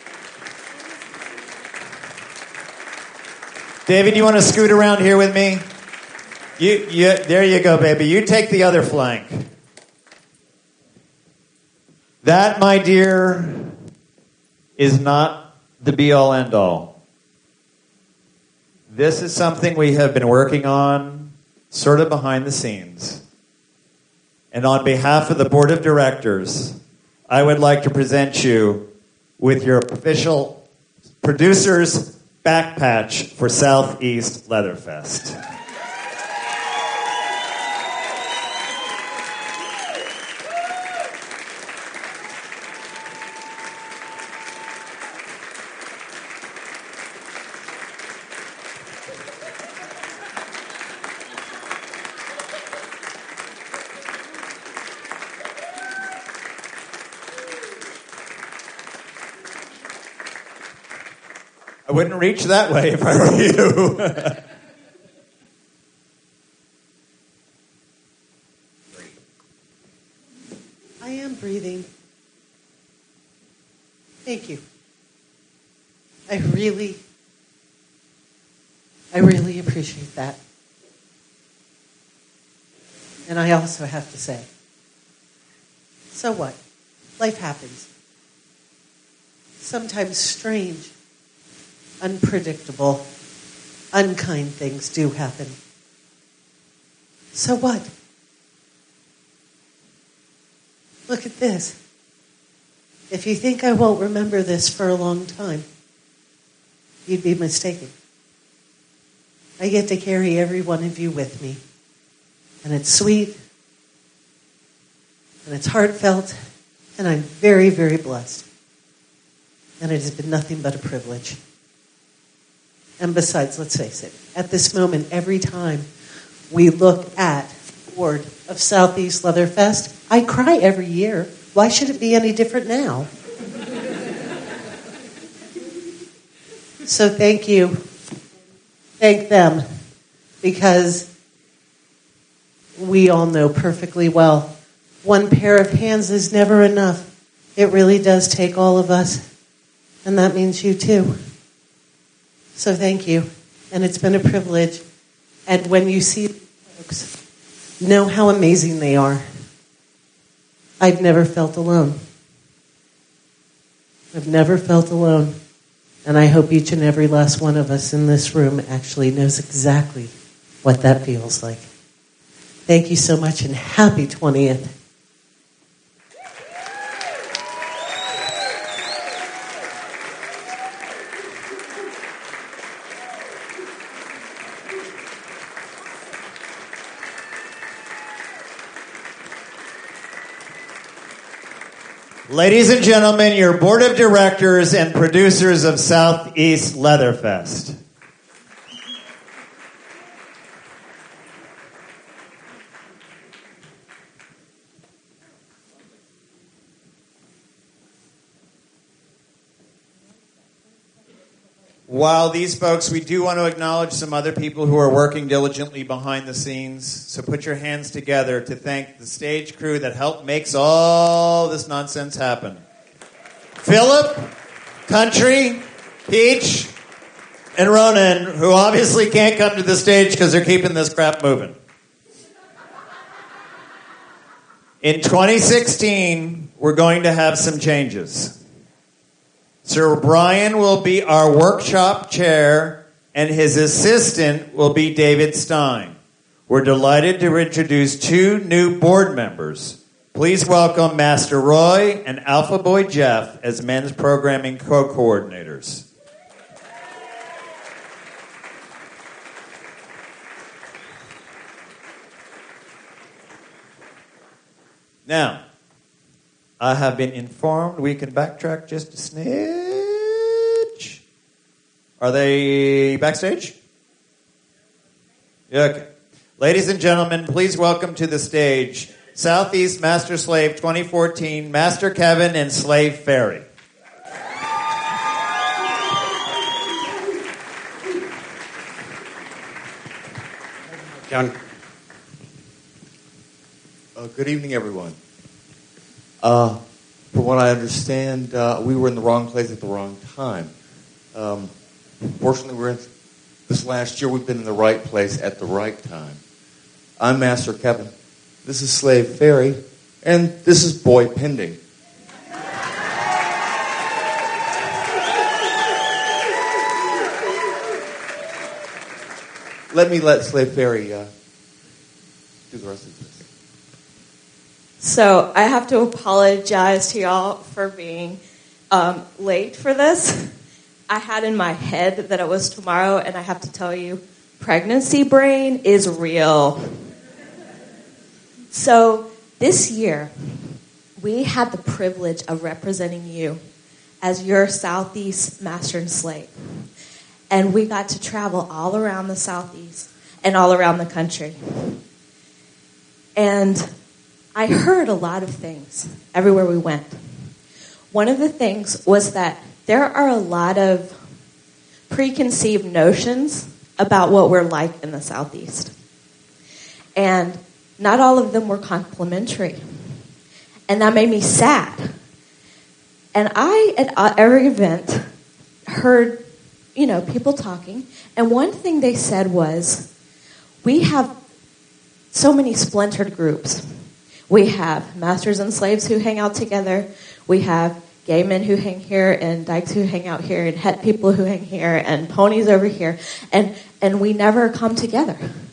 David, you want to scoot around here with me? There you go, baby. You take the other flank. That, my dear, is not the be-all, end-all. This is something we have been working on sort of behind the scenes. And on behalf of the Board of Directors, I would like to present you with your official producer's back patch for Southeast Leatherfest. I wouldn't reach that way if I were you. I am breathing. Thank you. I really appreciate that. And I also have to say, so what? Life happens. Sometimes strange, unpredictable, unkind things do happen. So what? Look at this. If you think I won't remember this for a long time, you'd be mistaken. I get to carry every one of you with me. And it's sweet, and it's heartfelt, and I'm very, very blessed. And it has been nothing but a privilege. And besides, let's face it, at this moment, every time we look at the board of Southeast Leatherfest, I cry every year. Why should it be any different now? So thank you. Thank them. Because we all know perfectly well, one pair of hands is never enough. It really does take all of us. And that means you too. So thank you. And it's been a privilege. And when you see folks, know how amazing they are. I've never felt alone. I've never felt alone. And I hope each and every last one of us in this room actually knows exactly what that feels like. Thank you so much and happy 20th. Ladies and gentlemen, your board of directors and producers of Southeast Leatherfest. While these folks, we do want to acknowledge some other people who are working diligently behind the scenes. So put your hands together to thank the stage crew that helped makes all this nonsense happen. Philip, Country, Peach, and Ronan, who obviously can't come to the stage because they're keeping this crap moving. In 2016, we're going to have some changes. Sir Brian will be our workshop chair, and his assistant will be David Stein. We're delighted to introduce two new board members. Please welcome Master Roy and Alpha Boy Jeff as men's programming co-coordinators. Now, I have been informed we can backtrack just a smidge. Are they backstage? Okay. Ladies and gentlemen, please welcome to the stage Southeast Master Slave 2014, Master Kevin and Slave Ferry. John. Good evening, everyone. From what I understand, we were in the wrong place at the wrong time. Fortunately, this last year we've been in the right place at the right time. I'm Master Kevin. This is Slave Ferry, and this is Boy Pending. Let Slave Ferry do the rest of this. So I have to apologize to y'all for being late for this. I had in my head that it was tomorrow, and I have to tell you, pregnancy brain is real. So this year, we had the privilege of representing you as your Southeast Master and Slave. And we got to travel all around the Southeast and all around the country. And I heard a lot of things everywhere we went. One of the things was that there are a lot of preconceived notions about what we're like in the Southeast. And not all of them were complimentary. And that made me sad. And I, at every event, heard, people talking. And one thing they said was, we have so many splintered groups. We have masters and slaves who hang out together. We have gay men who hang here, and dykes who hang out here, and het people who hang here, and ponies over here. And we never come together.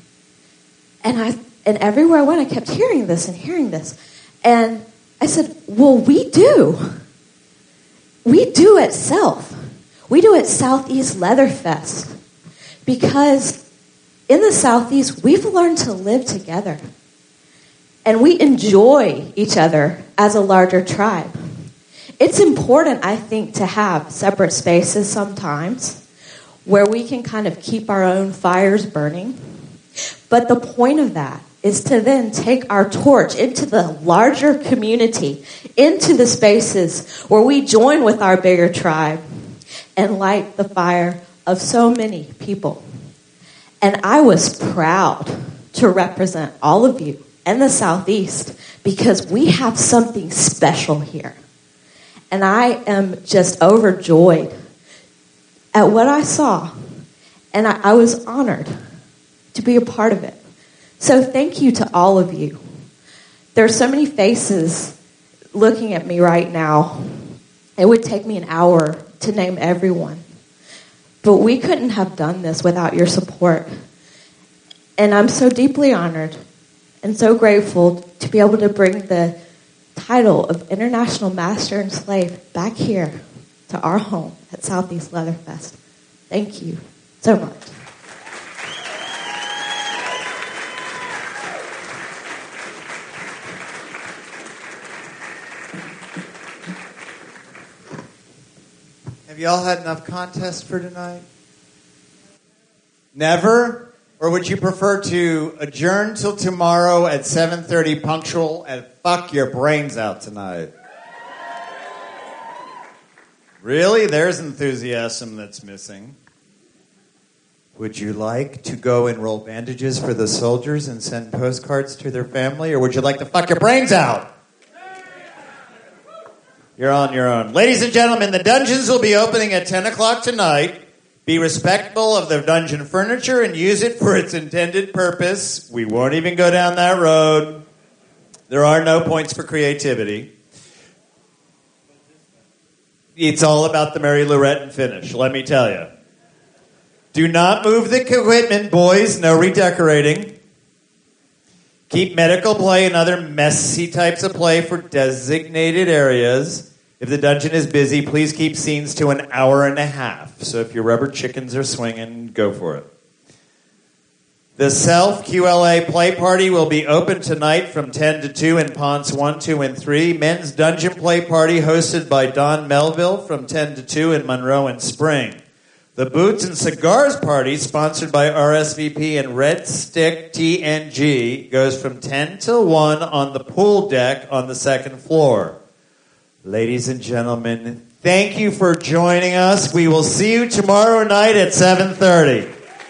And everywhere I went, I kept hearing this. And I said, well, we do. We do at SELF. We do at Southeast Leatherfest. Because in the Southeast, we've learned to live together. And we enjoy each other as a larger tribe. It's important, I think, to have separate spaces sometimes where we can kind of keep our own fires burning. But the point of that is to then take our torch into the larger community, into the spaces where we join with our bigger tribe and light the fire of so many people. And I was proud to represent all of you in the Southeast because we have something special here. And I am just overjoyed at what I saw. And I was honored to be a part of it. So thank you to all of you. There are so many faces looking at me right now. It would take me an hour to name everyone. But we couldn't have done this without your support. And I'm so deeply honored and so grateful to be able to bring the title of International Master and Slave back here to our home at Southeast Leatherfest. Thank you so much. Have y'all had enough contests for tonight? Never? Or would you prefer to adjourn till tomorrow at 7:30 punctual and fuck your brains out tonight? Really? There's enthusiasm that's missing. Would you like to go and roll bandages for the soldiers and send postcards to their family? Or would you like to fuck your brains out? You're on your own. Ladies and gentlemen, the dungeons will be opening at 10 o'clock tonight. Be respectful of the dungeon furniture and use it for its intended purpose. We won't even go down that road. There are no points for creativity. It's all about the Mary Lou Retton finish, let me tell you. Do not move the equipment, boys. No redecorating. Keep medical play and other messy types of play for designated areas. If the dungeon is busy, please keep scenes to an hour and a half. So if your rubber chickens are swinging, go for it. The Self-QLA Play Party will be open tonight from 10 to 2 in Ponce 1, 2, and 3. Men's Dungeon Play Party hosted by Don Melville from 10 to 2 in Monroe and Spring. The Boots and Cigars Party, sponsored by RSVP and Red Stick TNG, goes from 10 till 1 on the pool deck on the second floor. Ladies and gentlemen, thank you for joining us. We will see you tomorrow night at 7:30.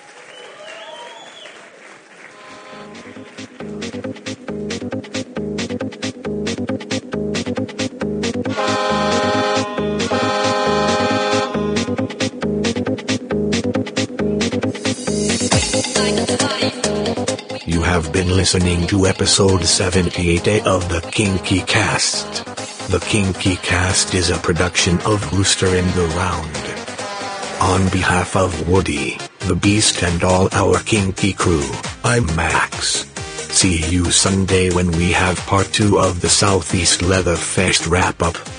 You have been listening to episode 78 of the Kinky Cast. The Kinky Cast is a production of Rooster in the Round. On behalf of Woody, the Beast, and all our Kinky crew, I'm Max. See you Sunday when we have part 2 of the Southeast Leather Fest wrap-up.